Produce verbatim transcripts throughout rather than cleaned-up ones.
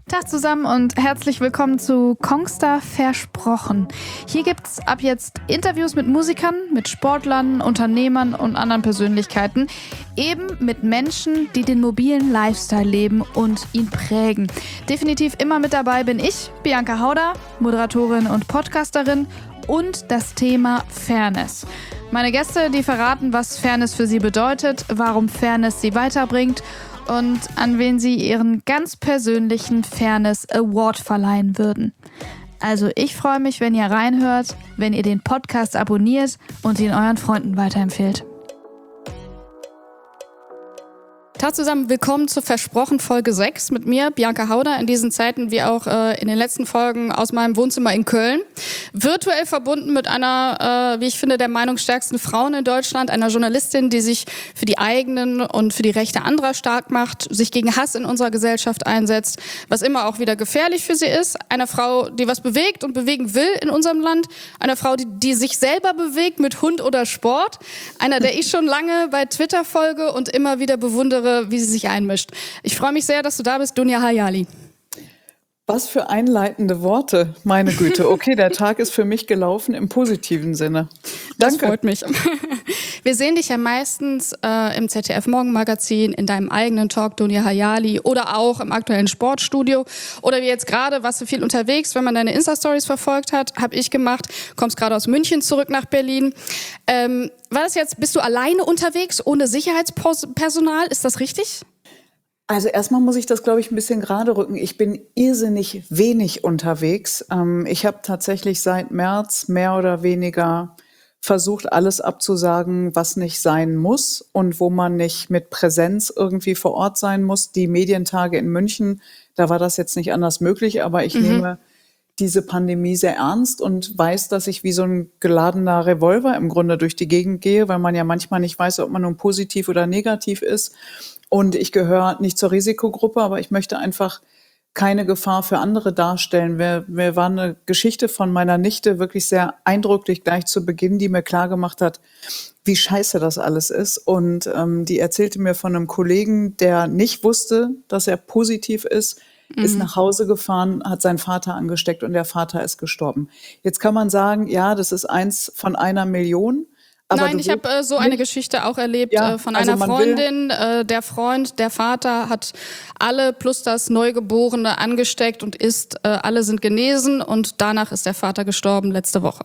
Tag zusammen und herzlich willkommen zu Kongstar Versprochen. Hier gibt's ab jetzt Interviews mit Musikern, mit Sportlern, Unternehmern und anderen Persönlichkeiten. Eben mit Menschen, die den mobilen Lifestyle leben und ihn prägen. Definitiv immer mit dabei bin ich, Bianca Hauder, Moderatorin und Podcasterin, und das Thema Fairness. Meine Gäste, die verraten, was Fairness für sie bedeutet, warum Fairness sie weiterbringt und an wen sie ihren ganz persönlichen Fairness Award verleihen würden. Also ich freue mich, wenn ihr reinhört, wenn ihr den Podcast abonniert und ihn euren Freunden weiterempfehlt. Tag zusammen, willkommen zu Versprochen Folge sechs mit mir, Bianca Hauder, in diesen Zeiten wie auch äh, in den letzten Folgen aus meinem Wohnzimmer in Köln. Virtuell verbunden mit einer, äh, wie ich finde, der meinungsstärksten Frauen in Deutschland, einer Journalistin, die sich für die eigenen und für die Rechte anderer stark macht, sich gegen Hass in unserer Gesellschaft einsetzt, was immer auch wieder gefährlich für sie ist. Einer Frau, die was bewegt und bewegen will in unserem Land. Einer Frau, die, die sich selber bewegt mit Hund oder Sport. Einer, der ich schon lange bei Twitter folge und immer wieder bewundere, wie sie sich einmischt. Ich freue mich sehr, dass du da bist, Dunja Hayali. Was für einleitende Worte, meine Güte. Okay, der Tag ist für mich gelaufen im positiven Sinne. Das Danke. Freut mich. Wir sehen dich ja meistens äh, im Z D F-Morgenmagazin, in deinem eigenen Talk, Dunja Hayali, oder auch im aktuellen Sportstudio. Oder wie jetzt gerade, warst du viel unterwegs, wenn man deine Insta-Stories verfolgt hat, habe ich gemacht, kommst gerade aus München zurück nach Berlin. Ähm, war das jetzt, bist du alleine unterwegs, ohne Sicherheitspersonal? Ist das richtig? Also erstmal muss ich das, glaube ich, ein bisschen gerade rücken. Ich bin irrsinnig wenig unterwegs. Ähm, ich habe tatsächlich seit März mehr oder weniger versucht, alles abzusagen, was nicht sein muss und wo man nicht mit Präsenz irgendwie vor Ort sein muss. Die Medientage in München, da war das jetzt nicht anders möglich, aber ich mhm. nehme diese Pandemie sehr ernst und weiß, dass ich wie so ein geladener Revolver im Grunde durch die Gegend gehe, weil man ja manchmal nicht weiß, ob man nun positiv oder negativ ist. Und ich gehöre nicht zur Risikogruppe, aber ich möchte einfach keine Gefahr für andere darstellen. Mir, mir war eine Geschichte von meiner Nichte wirklich sehr eindrücklich gleich zu Beginn, die mir klargemacht hat, wie scheiße das alles ist. Und ähm, die erzählte mir von einem Kollegen, der nicht wusste, dass er positiv ist, mhm. ist nach Hause gefahren, hat seinen Vater angesteckt und der Vater ist gestorben. Jetzt kann man sagen, ja, das ist eins von einer Million. Aber Nein, ich habe äh, so eine Geschichte auch erlebt ja, äh, von also einer Freundin. Äh, der Freund, der Vater hat alle plus das Neugeborene angesteckt und ist, äh, alle sind genesen und danach ist der Vater gestorben letzte Woche.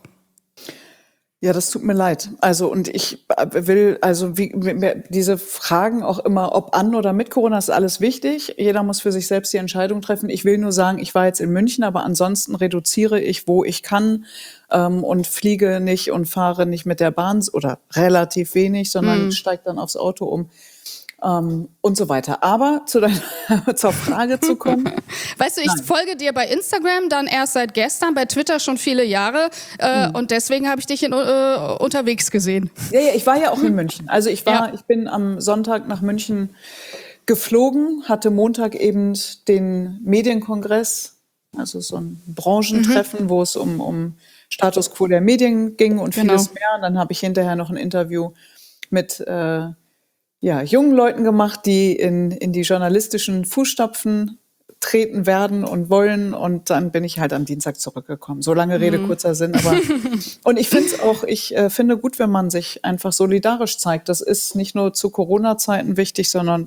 Ja, das tut mir leid. Also und ich will, also wie diese Fragen auch immer, ob an oder mit Corona, ist alles wichtig. Jeder muss für sich selbst die Entscheidung treffen. Ich will nur sagen, ich war jetzt in München, aber ansonsten reduziere ich, wo ich kann ähm, und fliege nicht und fahre nicht mit der Bahn oder relativ wenig, sondern hm. steige dann aufs Auto um. Um, und so weiter. Aber zu deiner, zur Frage zu kommen. Weißt du, ich Nein. folge dir bei Instagram dann erst seit gestern, bei Twitter schon viele Jahre äh, mhm. und deswegen habe ich dich in, äh, unterwegs gesehen. Ja, ja, ich war ja auch in München. Also ich war, ja. ich bin am Sonntag nach München geflogen, hatte Montag eben den Medienkongress, also so ein Branchentreffen, mhm. wo es um, um Status Quo der Medien ging und genau. vieles mehr. Und dann habe ich hinterher noch ein Interview mit äh, ja, jungen Leuten gemacht, die in, in die journalistischen Fußstapfen treten werden und wollen. Und dann bin ich halt am Dienstag zurückgekommen. So lange Rede, mhm. kurzer Sinn. Aber und ich finde es auch, ich äh, finde gut, wenn man sich einfach solidarisch zeigt. Das ist nicht nur zu Corona-Zeiten wichtig, sondern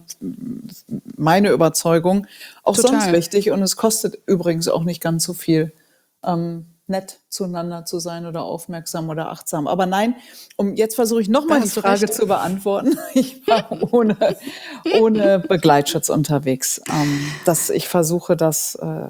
meine Überzeugung auch Total. sonst wichtig. Und es kostet übrigens auch nicht ganz so viel. Ähm, nett zueinander zu sein oder aufmerksam oder achtsam. Aber nein, um jetzt versuche ich nochmal die Frage recht. zu beantworten. Ich war ohne, ohne Begleitschutz unterwegs. Ähm, dass ich versuche, das, äh,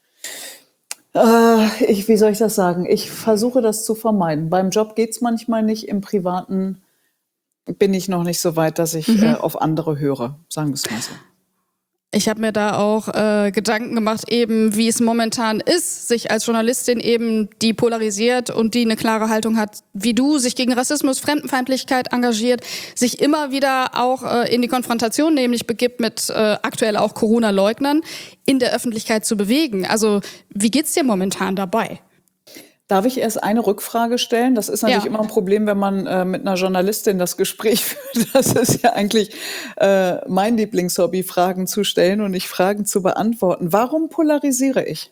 äh, ich, wie soll ich das sagen? Ich versuche das zu vermeiden. Beim Job geht's manchmal nicht, im Privaten bin ich noch nicht so weit, dass ich mhm. äh, auf andere höre, sagen wir es mal so. Ich habe mir da auch äh, Gedanken gemacht, eben wie es momentan ist, sich als Journalistin eben, die polarisiert und die eine klare Haltung hat, wie du, sich gegen Rassismus, Fremdenfeindlichkeit engagiert, sich immer wieder auch äh, in die Konfrontation nämlich begibt mit äh, aktuell auch Corona-Leugnern, in der Öffentlichkeit zu bewegen. Also wie geht's dir momentan dabei? Darf ich erst eine Rückfrage stellen? Das ist natürlich Ja. immer ein Problem, wenn man äh, mit einer Journalistin das Gespräch führt. Das ist ja eigentlich äh, mein Lieblingshobby, Fragen zu stellen und nicht Fragen zu beantworten. Warum polarisiere ich?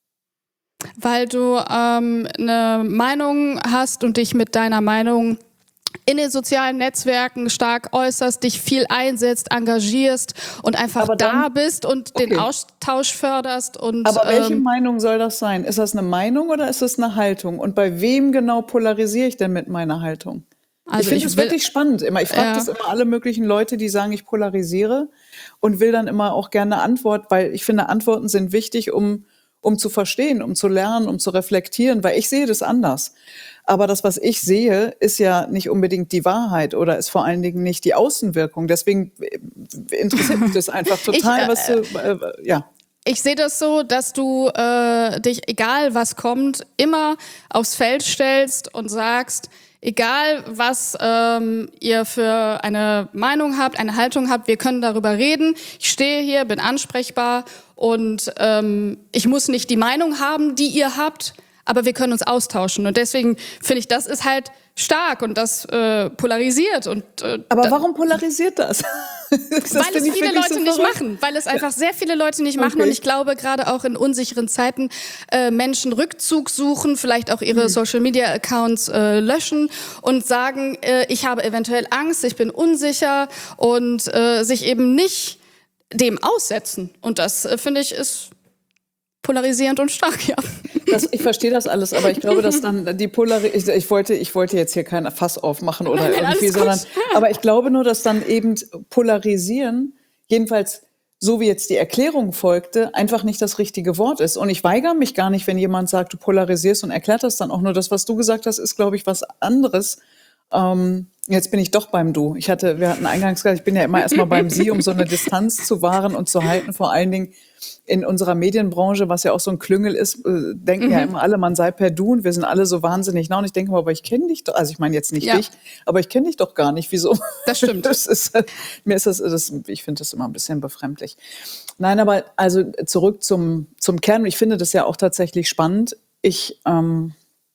Weil du ähm, eine Meinung hast und dich mit deiner Meinung in den sozialen Netzwerken stark äußerst, dich viel einsetzt, engagierst und einfach Aber dann- da bist und Okay. den Austausch förderst. Und, Aber welche ähm, Meinung soll das sein? Ist das eine Meinung oder ist das eine Haltung? Und bei wem genau polarisiere ich denn mit meiner Haltung? Also ich finde ich es will- wirklich spannend. Immer, ich frage Ja. das immer alle möglichen Leute, die sagen, ich polarisiere und will dann immer auch gerne eine Antwort, weil ich finde, Antworten sind wichtig, um, um zu verstehen, um zu lernen, um zu reflektieren, weil ich sehe das anders. Aber das, was ich sehe, ist ja nicht unbedingt die Wahrheit oder ist vor allen Dingen nicht die Außenwirkung. Deswegen äh, interessiert mich das einfach total, Ich, äh, was du, äh, ja. Ich sehe das so, dass du äh, dich, egal was kommt, immer aufs Feld stellst und sagst, egal was ähm, ihr für eine Meinung habt, eine Haltung habt, wir können darüber reden. Ich stehe hier, bin ansprechbar und ähm, ich muss nicht die Meinung haben, die ihr habt, aber wir können uns austauschen. Und deswegen finde ich, das ist halt stark und das äh, polarisiert. Und, äh, Aber da- warum polarisiert das? das weil es finde ich viele wirklich Leute so nicht verrückt. machen, weil es einfach sehr viele Leute nicht machen. Okay. Und ich glaube, gerade auch in unsicheren Zeiten äh, Menschen Rückzug suchen, vielleicht auch ihre Social-Media-Accounts äh, löschen und sagen, äh, ich habe eventuell Angst, ich bin unsicher und äh, sich eben nicht dem aussetzen. Und das, äh, finde ich, ist polarisierend und stark, ja. Das, ich verstehe das alles, aber ich glaube, dass dann die Polarisierung, ich, ich wollte, ich wollte jetzt hier kein Fass aufmachen oder Nein, nein, irgendwie, alles gut. sondern, aber ich glaube nur, dass dann eben polarisieren, jedenfalls so wie jetzt die Erklärung folgte, einfach nicht das richtige Wort ist. Und ich weigere mich gar nicht, wenn jemand sagt, du polarisierst und erklärt das dann auch nur. Das, was du gesagt hast, ist, glaube ich, was anderes. Ähm, jetzt bin ich doch beim Du. Ich hatte, wir hatten eingangs gesagt, ich bin ja immer erstmal beim Sie, um so eine Distanz zu wahren und zu halten, vor allen Dingen in unserer Medienbranche, was ja auch so ein Klüngel ist, äh, denken Mhm. ja immer alle, man sei per Du und wir sind alle so wahnsinnig nah. Und ich denke mal, aber ich kenne dich doch, also ich meine jetzt nicht Ja. dich, aber ich kenne dich doch gar nicht. Wieso? Das stimmt. Das ist, äh, mir ist das, das ich finde das immer ein bisschen befremdlich. Nein, aber also zurück zum, zum Kern. Ich finde das ja auch tatsächlich spannend. Ich, ähm,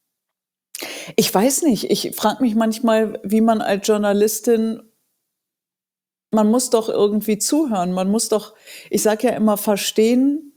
ich weiß nicht, ich frage mich manchmal, wie man als Journalistin, man muss doch irgendwie zuhören, man muss doch, ich sage ja immer, verstehen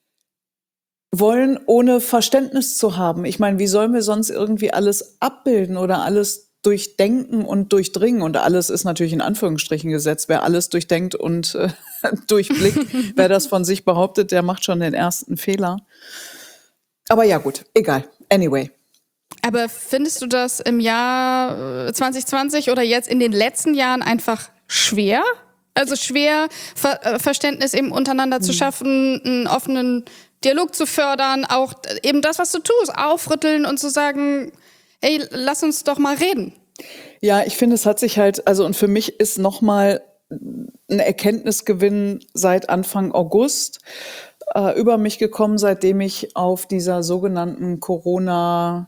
wollen, ohne Verständnis zu haben. Ich meine, wie sollen wir sonst irgendwie alles abbilden oder alles durchdenken und durchdringen? Und alles ist natürlich in Anführungsstrichen gesetzt. Wer alles durchdenkt und äh, durchblickt, wer das von sich behauptet, der macht schon den ersten Fehler. Aber ja gut, egal. Anyway. Aber findest du das im Jahr äh, zwanzig zwanzig oder jetzt in den letzten Jahren einfach schwer? Also schwer, Ver äh, Verständnis eben untereinander zu schaffen, einen offenen Dialog zu fördern, auch äh, eben das, was du tust, aufrütteln und zu sagen, hey, lass uns doch mal reden. Ja, ich finde, es hat sich halt, also und für mich ist nochmal ein Erkenntnisgewinn seit Anfang August äh, über mich gekommen, seitdem ich auf dieser sogenannten Corona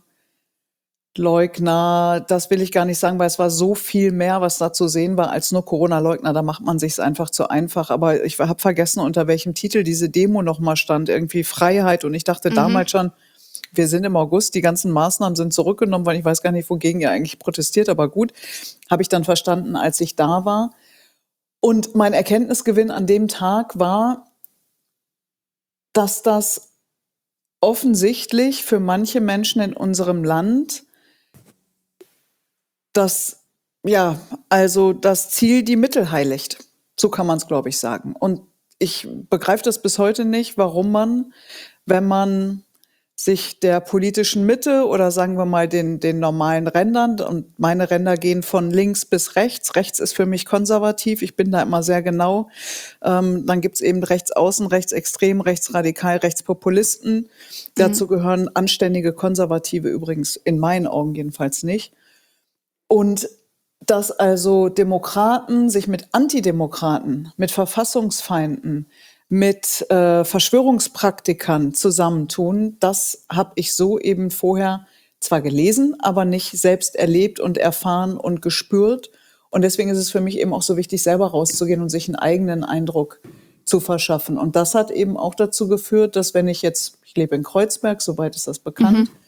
Leugner, das will ich gar nicht sagen, weil es war so viel mehr, was da zu sehen war, als nur Corona-Leugner. Da macht man sich's einfach zu einfach. Aber ich habe vergessen, unter welchem Titel diese Demo nochmal stand. Irgendwie Freiheit. Und ich dachte Mhm. damals schon, wir sind im August, die ganzen Maßnahmen sind zurückgenommen, weil ich weiß gar nicht, wogegen ihr eigentlich protestiert. Aber gut, habe ich dann verstanden, als ich da war. Und mein Erkenntnisgewinn an dem Tag war, dass das offensichtlich für manche Menschen in unserem Land das, ja, also das Ziel die Mittel heiligt. So kann man es, glaube ich, sagen. Und ich begreife das bis heute nicht, warum man, wenn man sich der politischen Mitte oder sagen wir mal den, den normalen Rändern, und meine Ränder gehen von links bis rechts, rechts ist für mich konservativ, ich bin da immer sehr genau, ähm, dann gibt's eben rechtsaußen, rechtsextrem, rechtsradikal, rechtspopulisten, dazu gehören anständige Konservative übrigens in meinen Augen jedenfalls nicht. Und dass also Demokraten sich mit Antidemokraten, mit Verfassungsfeinden, mit äh, Verschwörungspraktikern zusammentun, das habe ich so eben vorher zwar gelesen, aber nicht selbst erlebt und erfahren und gespürt. Und deswegen ist es für mich eben auch so wichtig, selber rauszugehen und sich einen eigenen Eindruck zu verschaffen. Und das hat eben auch dazu geführt, dass wenn ich jetzt, ich lebe in Kreuzberg, soweit ist das bekannt,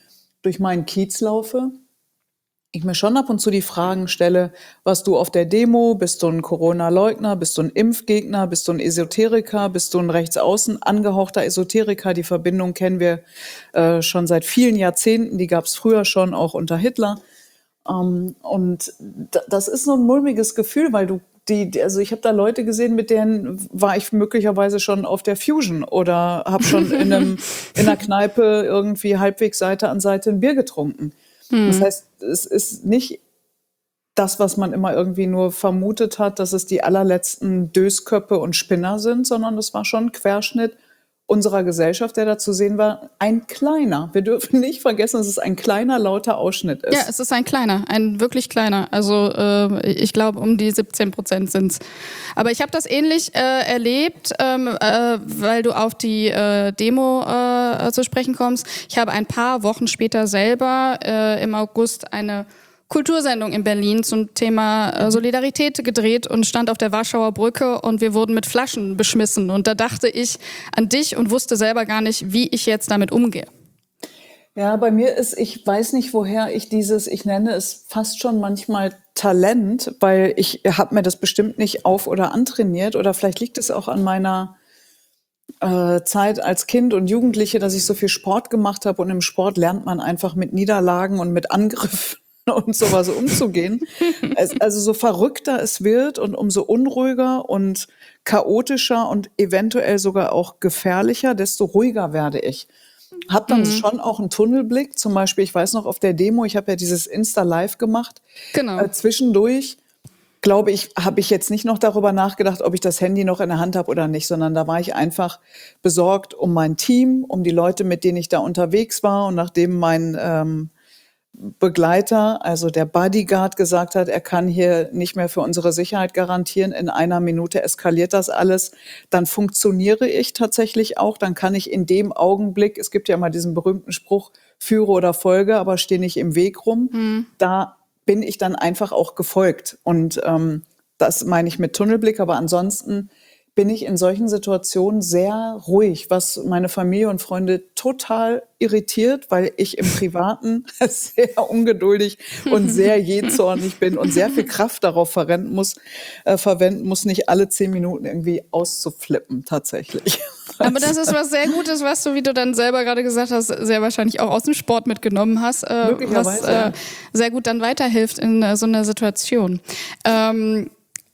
durch meinen Kiez laufe, ich mir schon ab und zu die Fragen stelle, warst du auf der Demo, bist du ein Corona-Leugner, bist du ein Impfgegner, bist du ein Esoteriker, bist du ein rechtsaußen angehauchter Esoteriker? Die Verbindung kennen wir äh, schon seit vielen Jahrzehnten, die gab es früher schon, auch unter Hitler. Ähm, und d- das ist so ein mulmiges Gefühl, weil du die, die- also ich habe da Leute gesehen, mit denen war ich möglicherweise schon auf der Fusion oder habe schon in einem in einer Kneipe irgendwie halbwegs Seite an Seite ein Bier getrunken. Das heißt, es ist nicht das, was man immer irgendwie nur vermutet hat, dass es die allerletzten Dösköppe und Spinner sind, sondern es war schon ein Querschnitt unserer Gesellschaft, der da zu sehen war, ein kleiner. Wir dürfen nicht vergessen, dass es ein kleiner, lauter Ausschnitt ist. Ja, es ist ein kleiner, ein wirklich kleiner. Also äh, ich glaube, um die siebzehn Prozent sind's. Aber ich habe das ähnlich äh, erlebt, ähm, äh, weil du auf die äh, Demo äh, zu sprechen kommst. Ich habe ein paar Wochen später selber äh, im August eine Kultursendung in Berlin zum Thema äh, Solidarität gedreht und stand auf der Warschauer Brücke und wir wurden mit Flaschen beschmissen. Und da dachte ich an dich und wusste selber gar nicht, wie ich jetzt damit umgehe. Ja, bei mir ist, ich weiß nicht, woher ich dieses, ich nenne es fast schon manchmal Talent, weil ich habe mir das bestimmt nicht auf- oder antrainiert oder vielleicht liegt es auch an meiner äh, Zeit als Kind und Jugendliche, dass ich so viel Sport gemacht habe und im Sport lernt man einfach mit Niederlagen und mit Angriffen und sowas umzugehen. Es, also so verrückter es wird und umso unruhiger und chaotischer und eventuell sogar auch gefährlicher, desto ruhiger werde ich. Hab dann schon auch einen Tunnelblick. Zum Beispiel, ich weiß noch auf der Demo, ich habe ja dieses Insta-Live gemacht. Genau. Äh, zwischendurch, glaube ich, habe ich jetzt nicht noch darüber nachgedacht, ob ich das Handy noch in der Hand habe oder nicht, sondern da war ich einfach besorgt um mein Team, um die Leute, mit denen ich da unterwegs war. Und nachdem mein ähm, Begleiter, also der Bodyguard, gesagt hat, er kann hier nicht mehr für unsere Sicherheit garantieren, in einer Minute eskaliert das alles, dann funktioniere ich tatsächlich auch, dann kann ich in dem Augenblick, es gibt ja immer diesen berühmten Spruch, führe oder folge, aber stehe nicht im Weg rum, mhm. da bin ich dann einfach auch gefolgt. Und ähm, das meine ich mit Tunnelblick, aber ansonsten bin ich in solchen Situationen sehr ruhig, was meine Familie und Freunde total irritiert, weil ich im Privaten sehr ungeduldig und sehr jähzornig bin und sehr viel Kraft darauf verwenden muss, äh, verwenden muss, nicht alle zehn Minuten irgendwie auszuflippen, tatsächlich. Aber das ist was sehr Gutes, was du, wie du dann selber gerade gesagt hast, sehr wahrscheinlich auch aus dem Sport mitgenommen hast, äh, was äh, sehr gut dann weiterhilft in äh, so einer Situation. Ähm,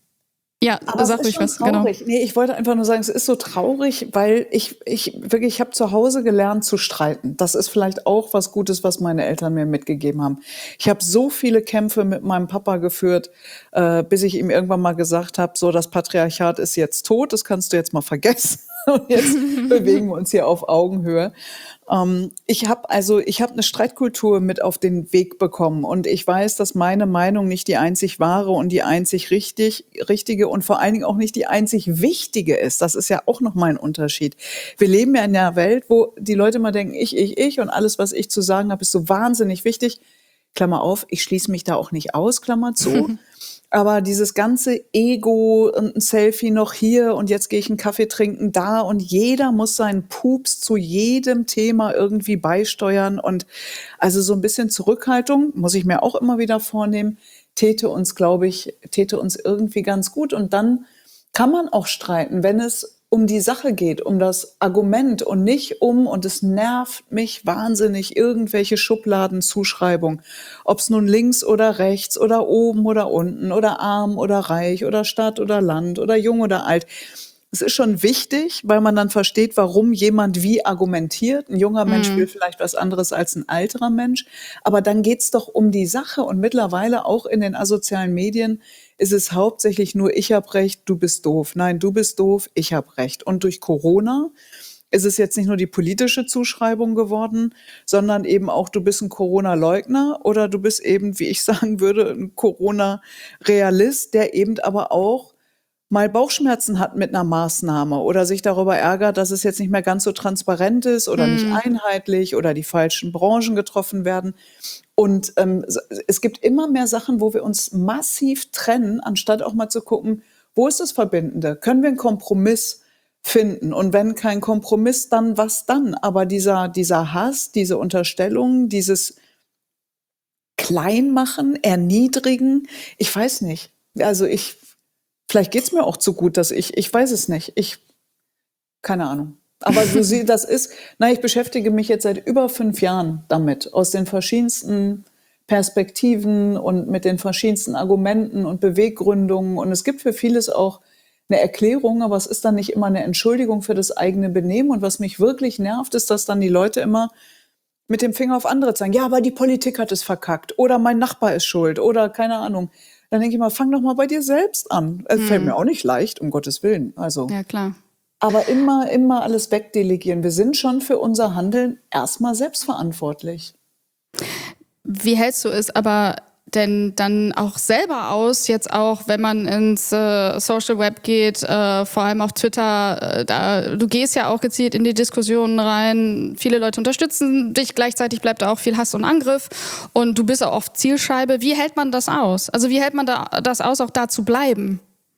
Ja, aber sag ruhig was, genau. Nee, ich wollte einfach nur sagen, es ist so traurig, weil ich, ich wirklich, ich habe zu Hause gelernt zu streiten. Das ist vielleicht auch was Gutes, was meine Eltern mir mitgegeben haben. Ich habe so viele Kämpfe mit meinem Papa geführt, äh, bis ich ihm irgendwann mal gesagt habe, so, das Patriarchat ist jetzt tot, das kannst du jetzt mal vergessen. Und jetzt bewegen wir uns hier auf Augenhöhe. Ähm, ich habe also, ich habe eine Streitkultur mit auf den Weg bekommen und ich weiß, dass meine Meinung nicht die einzig wahre und die einzig richtig, richtige und vor allen Dingen auch nicht die einzig wichtige ist. Das ist ja auch noch mal ein Unterschied. Wir leben ja in einer Welt, wo die Leute mal denken, ich, ich, ich und alles, was ich zu sagen habe, ist so wahnsinnig wichtig. Klammer auf, ich schließe mich da auch nicht aus, Klammer zu. Aber dieses ganze Ego und ein Selfie noch hier und jetzt gehe ich einen Kaffee trinken da und jeder muss seinen Pups zu jedem Thema irgendwie beisteuern und also so ein bisschen Zurückhaltung muss ich mir auch immer wieder vornehmen, täte uns, glaube ich, täte uns irgendwie ganz gut und dann kann man auch streiten, wenn es um die Sache geht, um das Argument und nicht um, und es nervt mich wahnsinnig, irgendwelche Schubladenzuschreibung. Ob es nun links oder rechts oder oben oder unten oder arm oder reich oder Stadt oder Land oder jung oder alt. Es ist schon wichtig, weil man dann versteht, warum jemand wie argumentiert. Ein junger Mensch will vielleicht was anderes als ein alterer Mensch. Aber dann geht's doch um die Sache. Und mittlerweile auch in den asozialen Medien ist es hauptsächlich nur, ich hab recht, du bist doof. Nein, du bist doof, ich hab recht. Und durch Corona ist es jetzt nicht nur die politische Zuschreibung geworden, sondern eben auch, du bist ein Corona-Leugner oder du bist eben, wie ich sagen würde, ein Corona-Realist, der eben aber auch mal Bauchschmerzen hat mit einer Maßnahme oder sich darüber ärgert, dass es jetzt nicht mehr ganz so transparent ist oder nicht einheitlich oder die falschen Branchen getroffen werden. Und ähm, es gibt immer mehr Sachen, wo wir uns massiv trennen, anstatt auch mal zu gucken, wo ist das Verbindende? Können wir einen Kompromiss finden. Und wenn kein Kompromiss, dann was dann? Aber dieser, dieser Hass, diese Unterstellung, dieses Kleinmachen, Erniedrigen, ich weiß nicht. Also ich, vielleicht geht's mir auch zu gut, dass ich, ich weiß es nicht. Ich, keine Ahnung. Aber so sie, das ist, na, ich beschäftige mich jetzt seit über fünf Jahren damit, aus den verschiedensten Perspektiven und mit den verschiedensten Argumenten und Beweggründungen. Und es gibt für vieles auch eine Erklärung, aber es ist dann nicht immer eine Entschuldigung für das eigene Benehmen. Und was mich wirklich nervt, ist, dass dann die Leute immer mit dem Finger auf andere zeigen. Ja, aber die Politik hat es verkackt. Oder mein Nachbar ist schuld. Oder keine Ahnung. Dann denke ich mal, fang doch mal bei dir selbst an. Es hm. fällt mir auch nicht leicht, um Gottes Willen. Also. Ja, klar. Aber immer, immer alles wegdelegieren. Wir sind schon für unser Handeln erstmal selbstverantwortlich. Wie hältst du es aber denn dann auch selber aus, jetzt auch, wenn man ins äh, Social Web geht, äh, vor allem auf Twitter, äh, da, du gehst ja auch gezielt in die Diskussionen rein, viele Leute unterstützen dich, gleichzeitig bleibt da auch viel Hass und Angriff und du bist auch oft Zielscheibe. Wie hält man das aus? Also wie hält man da, das aus, auch da zu bleiben?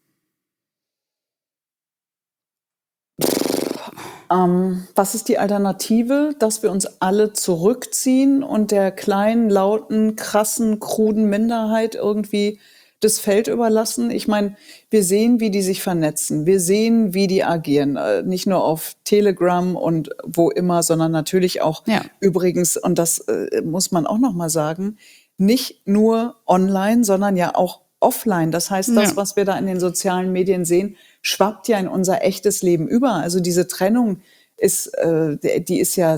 Ähm, was ist die Alternative? Dass wir uns alle zurückziehen und der kleinen, lauten, krassen, kruden Minderheit irgendwie das Feld überlassen? Ich meine, wir sehen, wie die sich vernetzen. Wir sehen, wie die agieren. Äh, nicht nur auf Telegram und wo immer, sondern natürlich auch ja. übrigens, und das äh, muss man auch noch mal sagen, nicht nur online, sondern ja auch offline. Das heißt, das, ja. was wir da in den sozialen Medien sehen, schwappt ja in unser echtes Leben über. Also diese Trennung ist, äh, die ist ja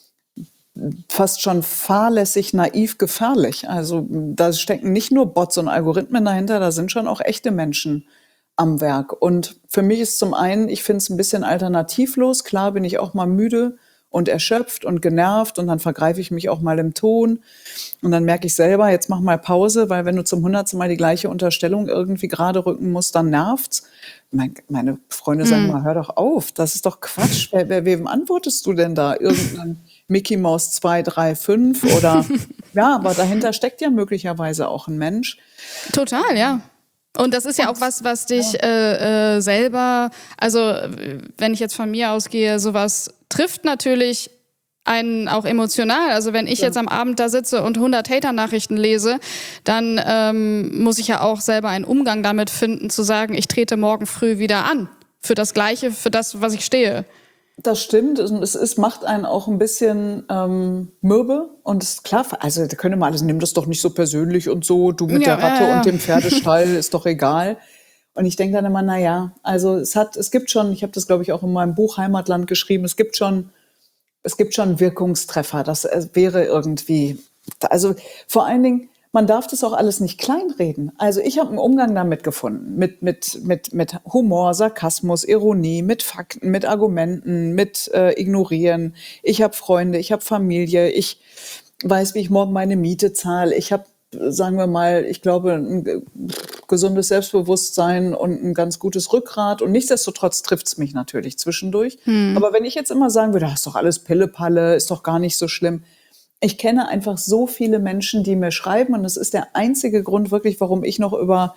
fast schon fahrlässig, naiv, gefährlich. Also da stecken nicht nur Bots und Algorithmen dahinter, da sind schon auch echte Menschen am Werk. Und für mich ist zum einen, ich finde es ein bisschen alternativlos. Klar bin ich auch mal müde und erschöpft und genervt und dann vergreife ich mich auch mal im Ton und dann merke ich selber, jetzt mach mal Pause, weil wenn du zum hundertsten Mal die gleiche Unterstellung irgendwie gerade rücken musst, dann nervt's. Mein, meine Freunde sagen hm. mal, hör doch auf, das ist doch Quatsch. Wer, wer, wem antwortest du denn da? Irgendein Mickey Maus zwei, drei, fünf oder ja, aber dahinter steckt ja möglicherweise auch ein Mensch. Total, ja. Und das ist ja auch was, was dich äh, äh, selber, also wenn ich jetzt von mir ausgehe, sowas trifft natürlich einen auch emotional. Also wenn ich ja. jetzt am Abend da sitze und hundert Hater-Nachrichten lese, dann ähm, muss ich ja auch selber einen Umgang damit finden, zu sagen, ich trete morgen früh wieder an. Für das Gleiche, für das, was ich stehe. Das stimmt. Es ist, macht einen auch ein bisschen ähm, mürbe. Und es ist klar, also da können wir alles, nimm das doch nicht so persönlich und so, du mit ja, der Ratte ja, ja. und dem Pferdestall, ist doch egal. Und ich denke dann immer, na ja, also es hat, es gibt schon, ich habe das glaube ich auch in meinem Buch Heimatland geschrieben, es gibt schon, es gibt schon Wirkungstreffer. Das wäre irgendwie, also vor allen Dingen, man darf das auch alles nicht kleinreden. Also ich habe einen Umgang damit gefunden, mit mit mit mit Humor, Sarkasmus, Ironie, mit Fakten, mit Argumenten, mit äh, Ignorieren. Ich habe Freunde, ich habe Familie, ich weiß, wie ich morgen meine Miete zahle. Ich habe, sagen wir mal, ich glaube, ein gesundes Selbstbewusstsein und ein ganz gutes Rückgrat. Und nichtsdestotrotz trifft's mich natürlich zwischendurch. Hm. Aber wenn ich jetzt immer sagen würde, das ist doch alles Pillepalle, ist doch gar nicht so schlimm. Ich kenne einfach so viele Menschen, die mir schreiben, und das ist der einzige Grund wirklich, warum ich noch über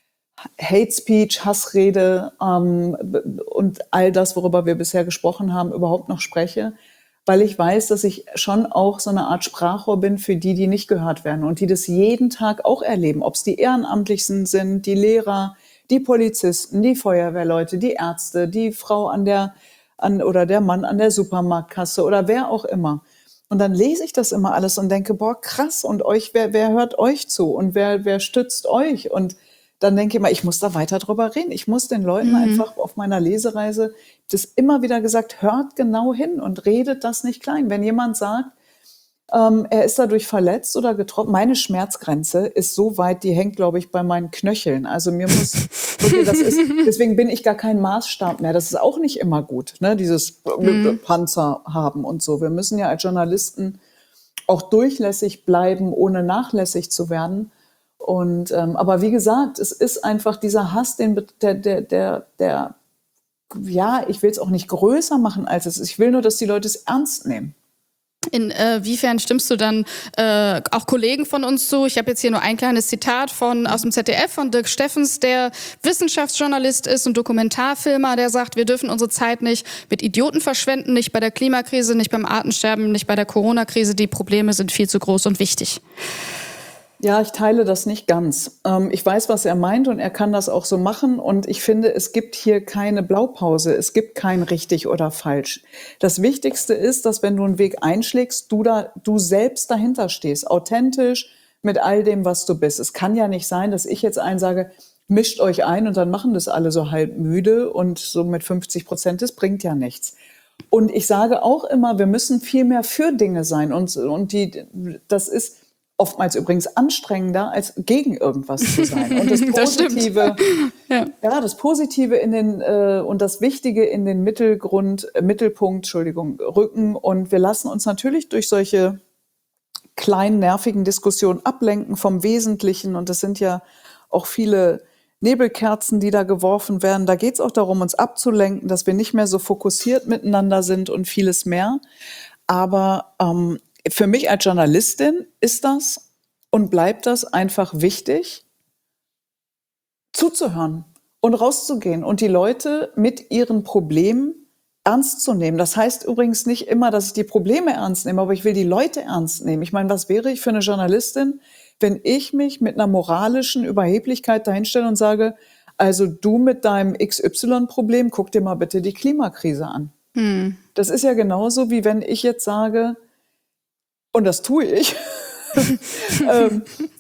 Hate Speech, Hassrede ähm, und all das, worüber wir bisher gesprochen haben, überhaupt noch spreche, weil ich weiß, dass ich schon auch so eine Art Sprachrohr bin für die, die nicht gehört werden und die das jeden Tag auch erleben, ob es die Ehrenamtlichen sind, die Lehrer, die Polizisten, die Feuerwehrleute, die Ärzte, die Frau an der an oder der Mann an der Supermarktkasse oder wer auch immer. Und dann lese ich das immer alles und denke, boah, krass, und euch, wer, wer hört euch zu und wer, wer stützt euch? Und dann denke ich mal, ich muss da weiter drüber reden. Ich muss den Leuten mhm. einfach auf meiner Lesereise das immer wieder gesagt, hört genau hin und redet das nicht klein. Wenn jemand sagt, ähm, er ist dadurch verletzt oder getroffen, meine Schmerzgrenze ist so weit, die hängt, glaube ich, bei meinen Knöcheln. Also mir muss, okay, das ist, deswegen bin ich gar kein Maßstab mehr. Das ist auch nicht immer gut, ne? Dieses mhm. Panzer haben und so. Wir müssen ja als Journalisten auch durchlässig bleiben, ohne nachlässig zu werden. Und ähm, aber wie gesagt, es ist einfach dieser Hass, den der der der, der ja, ich will es auch nicht größer machen, als es ist. Ich will nur, dass die Leute es ernst nehmen. Inwiefern stimmst du dann äh, auch Kollegen von uns zu? Ich habe jetzt hier nur ein kleines Zitat von aus dem Z D F von Dirk Steffens, der Wissenschaftsjournalist ist und Dokumentarfilmer, der sagt, wir dürfen unsere Zeit nicht mit Idioten verschwenden, nicht bei der Klimakrise, nicht beim Artensterben, nicht bei der Corona-Krise. Die Probleme sind viel zu groß und wichtig. Ja, ich teile das nicht ganz. Ähm, ich weiß, was er meint und er kann das auch so machen. Und ich finde, es gibt hier keine Blaupause. Es gibt kein richtig oder falsch. Das Wichtigste ist, dass wenn du einen Weg einschlägst, du da, du selbst dahinter stehst, authentisch mit all dem, was du bist. Es kann ja nicht sein, dass ich jetzt einen sage, mischt euch ein und dann machen das alle so halb müde und so mit fünfzig Prozent, das bringt ja nichts. Und ich sage auch immer, wir müssen viel mehr für Dinge sein. Und, und die, das ist oftmals übrigens anstrengender, als gegen irgendwas zu sein. Und das Positive, das ja. ja, das Positive in den äh, und das Wichtige in den Mittelgrund, äh, Mittelpunkt, Entschuldigung, rücken. Und wir lassen uns natürlich durch solche kleinen nervigen Diskussionen ablenken vom Wesentlichen. Und das sind ja auch viele Nebelkerzen, die da geworfen werden. Da geht es auch darum, uns abzulenken, dass wir nicht mehr so fokussiert miteinander sind und vieles mehr. Aber ähm, für mich als Journalistin ist das und bleibt das einfach wichtig, zuzuhören und rauszugehen und die Leute mit ihren Problemen ernst zu nehmen. Das heißt übrigens nicht immer, dass ich die Probleme ernst nehme, aber ich will die Leute ernst nehmen. Ich meine, was wäre ich für eine Journalistin, wenn ich mich mit einer moralischen Überheblichkeit dahinstelle und sage, also du mit deinem X Y-Problem, guck dir mal bitte die Klimakrise an. Hm. Das ist ja genauso, wie wenn ich jetzt sage, und das tue ich, ähm,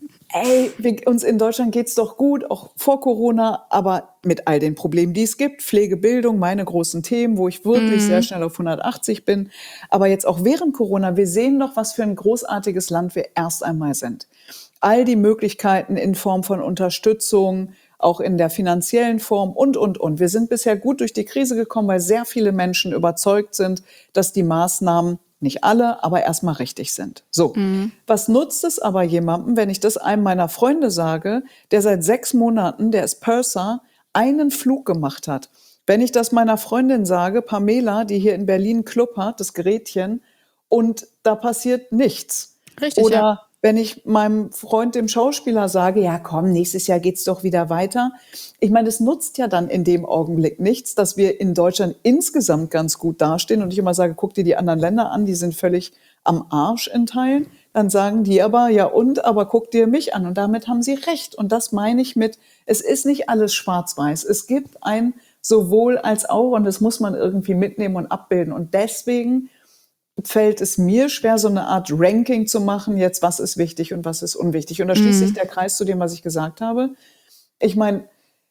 ey, wir, uns in Deutschland geht's doch gut, auch vor Corona, aber mit all den Problemen, die es gibt, Pflegebildung, meine großen Themen, wo ich wirklich mm. sehr schnell auf hundertachtzig bin, aber jetzt auch während Corona, wir sehen doch, was für ein großartiges Land wir erst einmal sind. All die Möglichkeiten in Form von Unterstützung, auch in der finanziellen Form und, und, und. Wir sind bisher gut durch die Krise gekommen, weil sehr viele Menschen überzeugt sind, dass die Maßnahmen nicht alle, aber erstmal richtig sind. So, mhm. Was nutzt es aber jemandem, wenn ich das einem meiner Freunde sage, der seit sechs Monaten, der ist Purser, einen Flug gemacht hat? Wenn ich das meiner Freundin sage, Pamela, die hier in Berlin einen Club hat, das Gerätchen, und da passiert nichts. Richtig, Oder ja. Wenn ich meinem Freund, dem Schauspieler, sage, ja komm, nächstes Jahr geht's doch wieder weiter. Ich meine, es nutzt ja dann in dem Augenblick nichts, dass wir in Deutschland insgesamt ganz gut dastehen und ich immer sage, guck dir die anderen Länder an, die sind völlig am Arsch in Teilen. Dann sagen die aber, ja und, aber guck dir mich an. Und damit haben sie recht. Und das meine ich mit, es ist nicht alles schwarz-weiß. Es gibt ein sowohl als auch und das muss man irgendwie mitnehmen und abbilden. Und deswegen fällt es mir schwer, so eine Art Ranking zu machen, jetzt was ist wichtig und was ist unwichtig. Und da schließt sich der Kreis zu dem, was ich gesagt habe. Ich meine,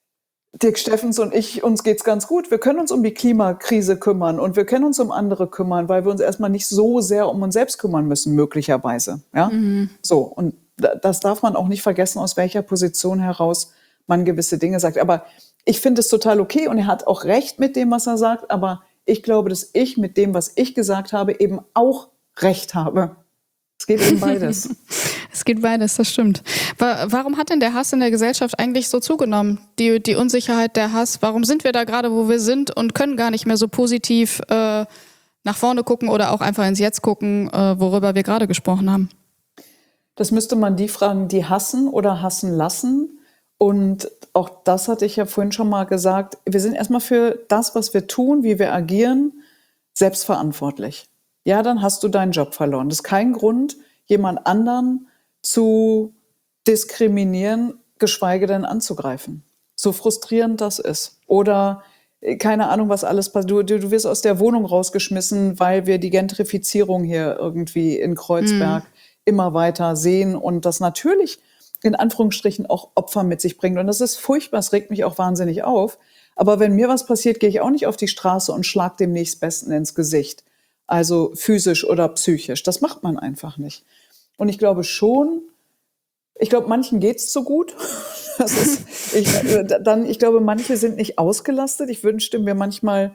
Dirk Steffens und ich, uns geht's ganz gut. Wir können uns um die Klimakrise kümmern und wir können uns um andere kümmern, weil wir uns erstmal nicht so sehr um uns selbst kümmern müssen, möglicherweise. Ja? Mhm. So, und das darf man auch nicht vergessen, aus welcher Position heraus man gewisse Dinge sagt. Aber ich finde es total okay und er hat auch recht mit dem, was er sagt, aber ich glaube, dass ich mit dem, was ich gesagt habe, eben auch recht habe. Es geht eben beides. Es geht beides, das stimmt. Warum hat denn der Hass in der Gesellschaft eigentlich so zugenommen? Die, die Unsicherheit, der Hass. Warum sind wir da gerade, wo wir sind und können gar nicht mehr so positiv äh, nach vorne gucken oder auch einfach ins Jetzt gucken, äh, worüber wir gerade gesprochen haben? Das müsste man die fragen, die hassen oder hassen lassen. Und auch das hatte ich ja vorhin schon mal gesagt. Wir sind erstmal für das, was wir tun, wie wir agieren, selbstverantwortlich. Ja, dann hast du deinen Job verloren. Das ist kein Grund, jemand anderen zu diskriminieren, geschweige denn anzugreifen. So frustrierend das ist. Oder keine Ahnung, was alles passiert. Du, du wirst aus der Wohnung rausgeschmissen, weil wir die Gentrifizierung hier irgendwie in Kreuzberg mm. immer weiter sehen und das natürlich in Anführungsstrichen auch Opfer mit sich bringt. Und das ist furchtbar, es regt mich auch wahnsinnig auf. Aber wenn mir was passiert, gehe ich auch nicht auf die Straße und schlag dem Nächstbesten ins Gesicht. Also physisch oder psychisch. Das macht man einfach nicht. Und ich glaube schon, ich glaube, manchen geht's zu gut. Das ist, ich, dann, ich glaube, manche sind nicht ausgelastet. Ich wünschte mir manchmal,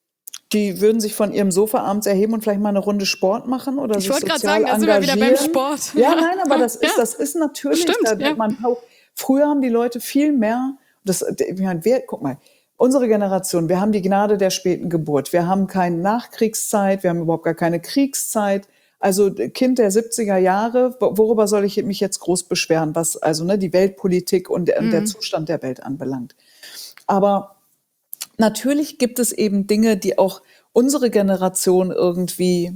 die würden sich von ihrem Sofa abends erheben und vielleicht mal eine Runde Sport machen oder ich sich sozial sagen, da sind wir wieder beim Sport. Ja, nein, aber das ist, ja. das ist natürlich, Stimmt, da, ja. man, früher haben die Leute viel mehr, das, ich meine, wir, guck mal, unsere Generation, wir haben die Gnade der späten Geburt, wir haben keine Nachkriegszeit, wir haben überhaupt gar keine Kriegszeit, Also Kind der siebziger Jahre, worüber soll ich mich jetzt groß beschweren, was also ne, die Weltpolitik und der, mhm. der Zustand der Welt anbelangt. Aber natürlich gibt es eben Dinge, die auch unsere Generation irgendwie,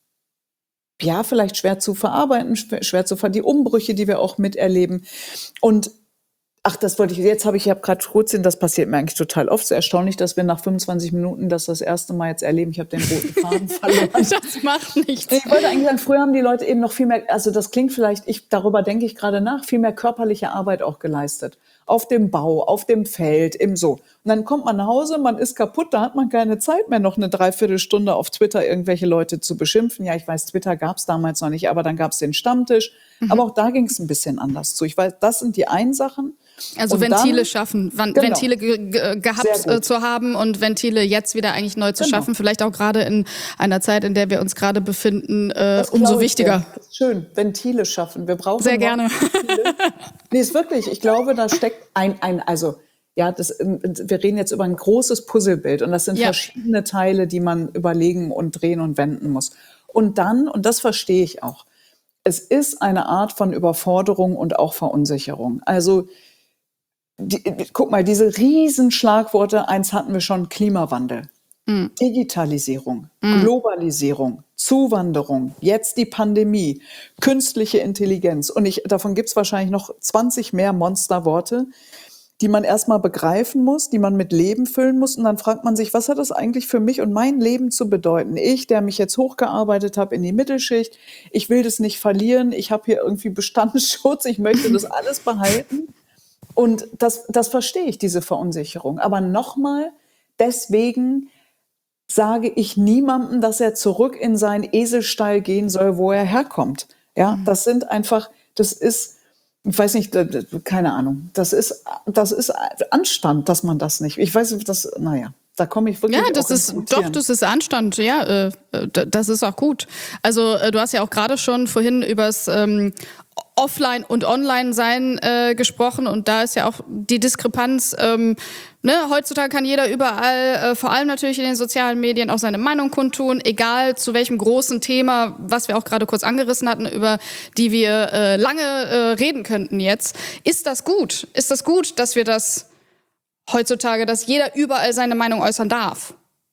ja, vielleicht schwer zu verarbeiten, schwer zu verarbeiten, die Umbrüche, die wir auch miterleben. Und ach, das wollte ich, jetzt habe ich, ich habe gerade Schrutzin, das passiert mir eigentlich total oft. Es ist erstaunlich, dass wir nach fünfundzwanzig Minuten das das erste Mal jetzt erleben. Ich habe den roten Faden verloren. Das macht nichts. Ich wollte eigentlich sagen, früher haben die Leute eben noch viel mehr, also das klingt vielleicht, ich, darüber denke ich gerade nach, viel mehr körperliche Arbeit auch geleistet. Auf dem Bau, auf dem Feld, im so. Und dann kommt man nach Hause, man ist kaputt, da hat man keine Zeit mehr, noch eine Dreiviertelstunde auf Twitter irgendwelche Leute zu beschimpfen. Ja, ich weiß, Twitter gab es damals noch nicht, aber dann gab es den Stammtisch. Mhm. Aber auch da ging es ein bisschen anders zu. Ich weiß, das sind die einen Sachen. Also und Ventile dann, schaffen, Van- genau. Ventile ge- ge- gehabt äh, zu haben und Ventile jetzt wieder eigentlich neu zu genau. schaffen. Vielleicht auch gerade in einer Zeit, in der wir uns gerade befinden, äh, umso wichtiger. Ja. Das ist schön, Ventile schaffen. Wir brauchen sehr gerne. Ventile. Nee, ist wirklich. Ich glaube, da steckt ein, ein also ja, das, wir reden jetzt über ein großes Puzzlebild und das sind ja. verschiedene Teile, die man überlegen und drehen und wenden muss. Und dann, und das verstehe ich auch, es ist eine Art von Überforderung und auch Verunsicherung. Also Die, guck mal, diese riesen Schlagworte, eins hatten wir schon, Klimawandel, mm. Digitalisierung, mm. Globalisierung, Zuwanderung, jetzt die Pandemie, künstliche Intelligenz. Und ich, davon gibt's wahrscheinlich noch zwanzig mehr Monsterworte, die man erstmal begreifen muss, die man mit Leben füllen muss. Und dann fragt man sich, was hat das eigentlich für mich und mein Leben zu bedeuten? Ich, der mich jetzt hochgearbeitet habe in die Mittelschicht, ich will das nicht verlieren, ich habe hier irgendwie Bestandsschutz, ich möchte das alles behalten. Und das, das verstehe ich, diese Verunsicherung. Aber nochmal, deswegen sage ich niemandem, dass er zurück in seinen Eselstall gehen soll, wo er herkommt. Ja, das sind einfach, das ist, ich weiß nicht, keine Ahnung, das ist, das ist Anstand, dass man das nicht, ich weiß nicht, das, naja. Da komme ich wirklich. Ja, das ist doch, das ist Anstand. Ja, äh, das ist auch gut. Also äh, du hast ja auch gerade schon vorhin übers ähm, Offline- und Online-Sein äh, gesprochen und da ist ja auch die Diskrepanz. Ähm, ne, heutzutage kann jeder überall, äh, vor allem natürlich in den sozialen Medien, auch seine Meinung kundtun, egal zu welchem großen Thema, was wir auch gerade kurz angerissen hatten, über die wir äh, lange äh, reden könnten jetzt. Ist das gut? Ist das gut, dass wir das heutzutage, dass jeder überall seine Meinung äußern darf?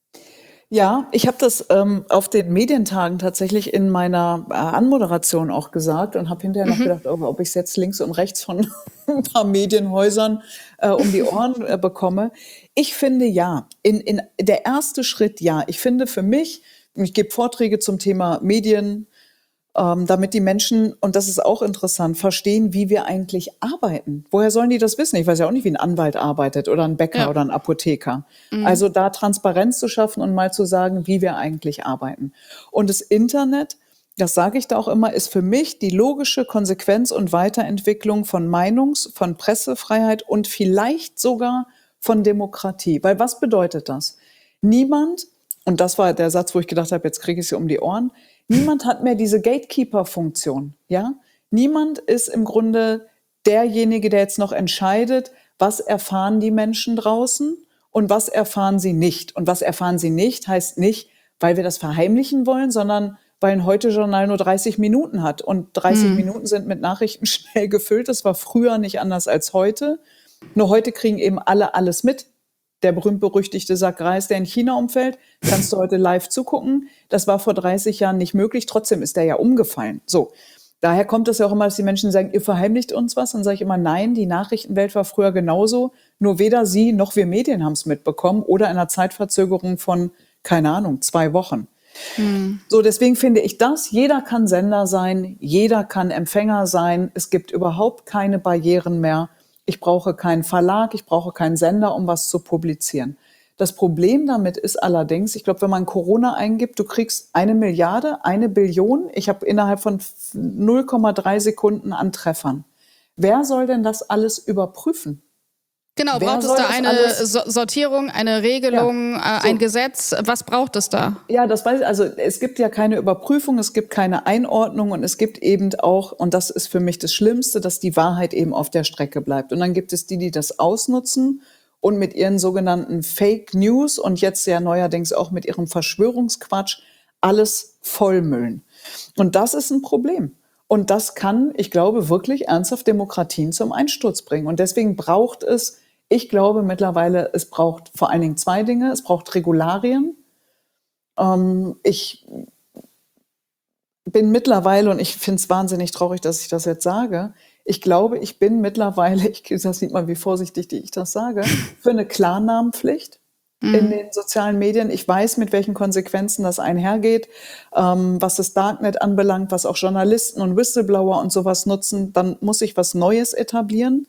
Ja, ich habe das ähm, auf den Medientagen tatsächlich in meiner äh, Anmoderation auch gesagt und habe hinterher mhm. noch gedacht, oh, ob ich es jetzt links und rechts von ein paar Medienhäusern äh, um die Ohren äh, bekomme. Ich finde ja, in, in der erste Schritt ja. Ich finde für mich, ich gebe Vorträge zum Thema Medien, Ähm, damit die Menschen, und das ist auch interessant, verstehen, wie wir eigentlich arbeiten. Woher sollen die das wissen? Ich weiß ja auch nicht, wie ein Anwalt arbeitet oder ein Bäcker ja. oder ein Apotheker. Mhm. Also da Transparenz zu schaffen und mal zu sagen, wie wir eigentlich arbeiten. Und das Internet, das sage ich da auch immer, ist für mich die logische Konsequenz und Weiterentwicklung von Meinungs-, von Pressefreiheit und vielleicht sogar von Demokratie. Weil was bedeutet das? Niemand, und das war der Satz, wo ich gedacht habe, jetzt kriege ich sie um die Ohren, niemand hat mehr diese Gatekeeper-Funktion, ja? Niemand ist im Grunde derjenige, der jetzt noch entscheidet, was erfahren die Menschen draußen und was erfahren sie nicht. Und was erfahren sie nicht, heißt nicht, weil wir das verheimlichen wollen, sondern weil ein Heute-Journal nur dreißig Minuten hat. Und dreißig hm. Minuten sind mit Nachrichten schnell gefüllt. Das war früher nicht anders als heute. Nur heute kriegen eben alle alles mit. Der berühmt-berüchtigte Sack Reis, der in China umfällt, kannst du heute live zugucken. Das war vor dreißig Jahren nicht möglich. Trotzdem ist der ja umgefallen. So, daher kommt es ja auch immer, dass die Menschen sagen, ihr verheimlicht uns was. Dann sage ich immer, nein, die Nachrichtenwelt war früher genauso. Nur weder Sie noch wir Medien haben es mitbekommen oder in einer Zeitverzögerung von, keine Ahnung, zwei Wochen. Hm. So, deswegen finde ich das, jeder kann Sender sein, jeder kann Empfänger sein. Es gibt überhaupt keine Barrieren mehr. Ich brauche keinen Verlag, ich brauche keinen Sender, um was zu publizieren. Das Problem damit ist allerdings, ich glaube, wenn man Corona eingibt, du kriegst eine Milliarde, eine Billion. Ich habe innerhalb von null Komma drei Sekunden an Treffern. Wer soll denn das alles überprüfen? Genau, Wer braucht es da eine so- Sortierung, eine Regelung, ja, äh, so. ein Gesetz? Was braucht es da? Ja, das weiß ich. Also es gibt ja keine Überprüfung, es gibt keine Einordnung und es gibt eben auch, und das ist für mich das Schlimmste, dass die Wahrheit eben auf der Strecke bleibt. Und dann gibt es die, die das ausnutzen und mit ihren sogenannten Fake News und jetzt ja neuerdings auch mit ihrem Verschwörungsquatsch alles vollmüllen. Und das ist ein Problem. Und das kann, ich glaube, wirklich ernsthaft Demokratien zum Einsturz bringen. Und deswegen braucht es, ich glaube mittlerweile, es braucht vor allen Dingen zwei Dinge. Es braucht Regularien. Ähm, ich bin mittlerweile, und ich finde es wahnsinnig traurig, dass ich das jetzt sage, ich glaube, ich bin mittlerweile, ich, das sieht man, wie vorsichtig ich das sage, für eine Klarnamenpflicht in den sozialen Medien. Ich weiß, mit welchen Konsequenzen das einhergeht, ähm, was das Darknet anbelangt, was auch Journalisten und Whistleblower und sowas nutzen. Dann muss ich was Neues etablieren,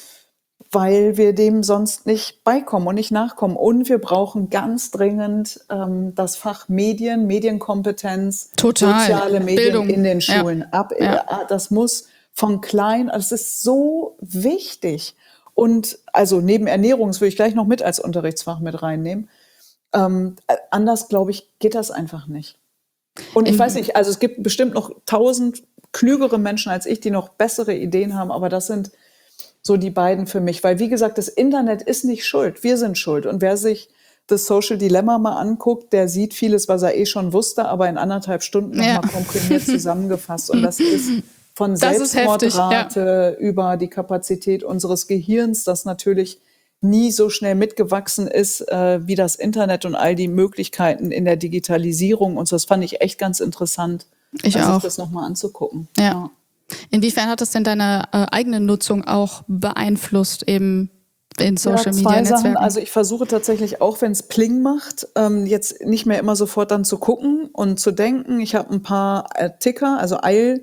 weil wir dem sonst nicht beikommen und nicht nachkommen. Und wir brauchen ganz dringend ähm, das Fach Medien, Medienkompetenz, Total. soziale Medien Bildung. in den Ja. Schulen. Ab, Ja. äh, das muss von klein, also es ist so wichtig. Und also neben Ernährung, das würde ich gleich noch mit als Unterrichtsfach mit reinnehmen. Ähm, anders, glaube ich, geht das einfach nicht. Und ich In- weiß nicht, also es gibt bestimmt noch tausend klügere Menschen als ich, die noch bessere Ideen haben, aber das sind so die beiden für mich. Weil, wie gesagt, das Internet ist nicht schuld, wir sind schuld. Und wer sich das Social Dilemma mal anguckt, der sieht vieles, was er eh schon wusste, aber in anderthalb Stunden Ja. nochmal komprimiert zusammengefasst. Und das ist von Das ist heftig, Selbstmordrate über die Kapazität unseres Gehirns, das natürlich nie so schnell mitgewachsen ist äh, wie das Internet und all die Möglichkeiten in der Digitalisierung. Und so, das fand ich echt ganz interessant, Ich sich auch. das nochmal anzugucken. Ja. Inwiefern hat das denn deine äh, eigene Nutzung auch beeinflusst, eben in Social Ja, Media zwei Sachen. Netzwerken? Also ich versuche tatsächlich auch, wenn es Pling macht, ähm, jetzt nicht mehr immer sofort dann zu gucken und zu denken. Ich habe ein paar äh, Ticker, also Eil,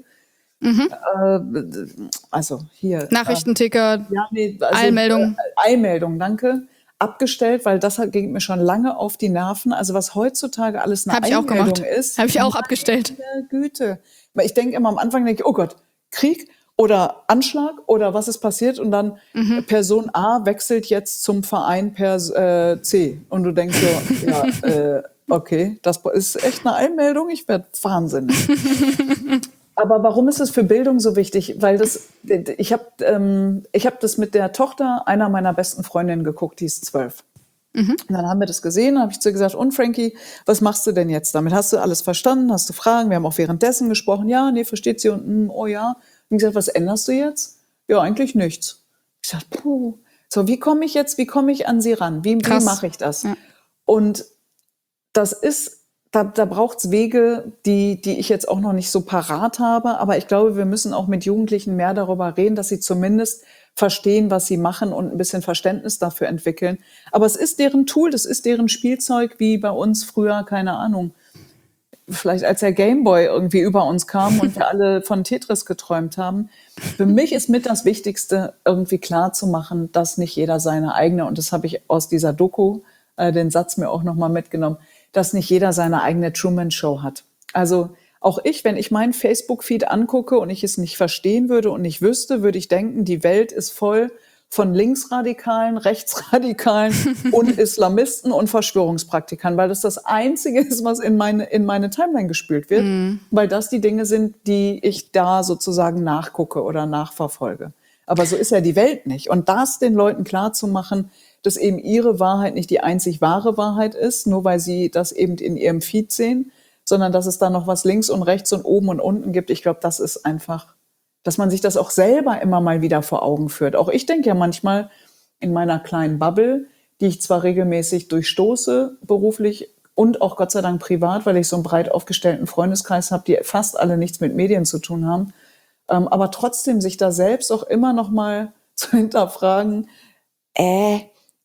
äh, also hier. Nachrichtenticker, Äh, ja, nee, also, Eilmeldung. Äh, Eilmeldung, danke. Abgestellt, weil das hat, ging mir schon lange auf die Nerven. Also was heutzutage alles eine Habe ich auch Eilmeldung gemacht. ist. Habe ich auch abgestellt. Meine Güte. Weil ich denke immer am Anfang, denke ich, oh Gott, Krieg oder Anschlag oder was ist passiert? Und dann Mhm. Person A wechselt jetzt zum Verein per äh, C. Und du denkst so, ja, äh, okay, das ist echt eine Eilmeldung, ich werde wahnsinnig. Aber warum ist es für Bildung so wichtig? Weil das, ich habe ähm, ich hab das mit der Tochter einer meiner besten Freundinnen geguckt, die ist zwölf. Und dann haben wir das gesehen, habe ich zu ihr gesagt, und Frankie, was machst du denn jetzt damit? Hast du alles verstanden? Hast du Fragen? Wir haben auch währenddessen gesprochen. Ja, nee, versteht sie? Und mm, oh ja. Und ich gesagt, was änderst du jetzt? Ja, eigentlich nichts. Ich sag, puh. So, wie komme ich jetzt, wie komme ich an sie ran? Wie, wie Krass. mache ich das? Ja. Und das ist, da, da braucht es Wege, die, die ich jetzt auch noch nicht so parat habe. Aber ich glaube, wir müssen auch mit Jugendlichen mehr darüber reden, dass sie zumindest verstehen, was sie machen und ein bisschen Verständnis dafür entwickeln. Aber es ist deren Tool, das ist deren Spielzeug, wie bei uns früher, keine Ahnung, vielleicht als der Gameboy irgendwie über uns kam und wir alle von Tetris geträumt haben. Für mich ist mit das Wichtigste, irgendwie klar zu machen, dass nicht jeder seine eigene, und das habe ich aus dieser Doku, äh, den Satz mir auch nochmal mitgenommen, dass nicht jeder seine eigene Truman-Show hat. Also auch ich, wenn ich meinen Facebook-Feed angucke und ich es nicht verstehen würde und nicht wüsste, würde ich denken, die Welt ist voll von Linksradikalen, Rechtsradikalen und Islamisten und Verschwörungspraktikern, weil das das Einzige ist, was in meine, in meine Timeline gespült wird, mhm. weil das die Dinge sind, die ich da sozusagen nachgucke oder nachverfolge. Aber so ist ja die Welt nicht. Und das den Leuten klarzumachen, dass eben ihre Wahrheit nicht die einzig wahre Wahrheit ist, nur weil sie das eben in ihrem Feed sehen, sondern dass es da noch was links und rechts und oben und unten gibt. Ich glaube, das ist einfach, dass man sich das auch selber immer mal wieder vor Augen führt. Auch ich denke ja manchmal in meiner kleinen Bubble, die ich zwar regelmäßig durchstoße, beruflich und auch Gott sei Dank privat, weil ich so einen breit aufgestellten Freundeskreis habe, die fast alle nichts mit Medien zu tun haben, ähm, aber trotzdem sich da selbst auch immer noch mal zu hinterfragen, äh,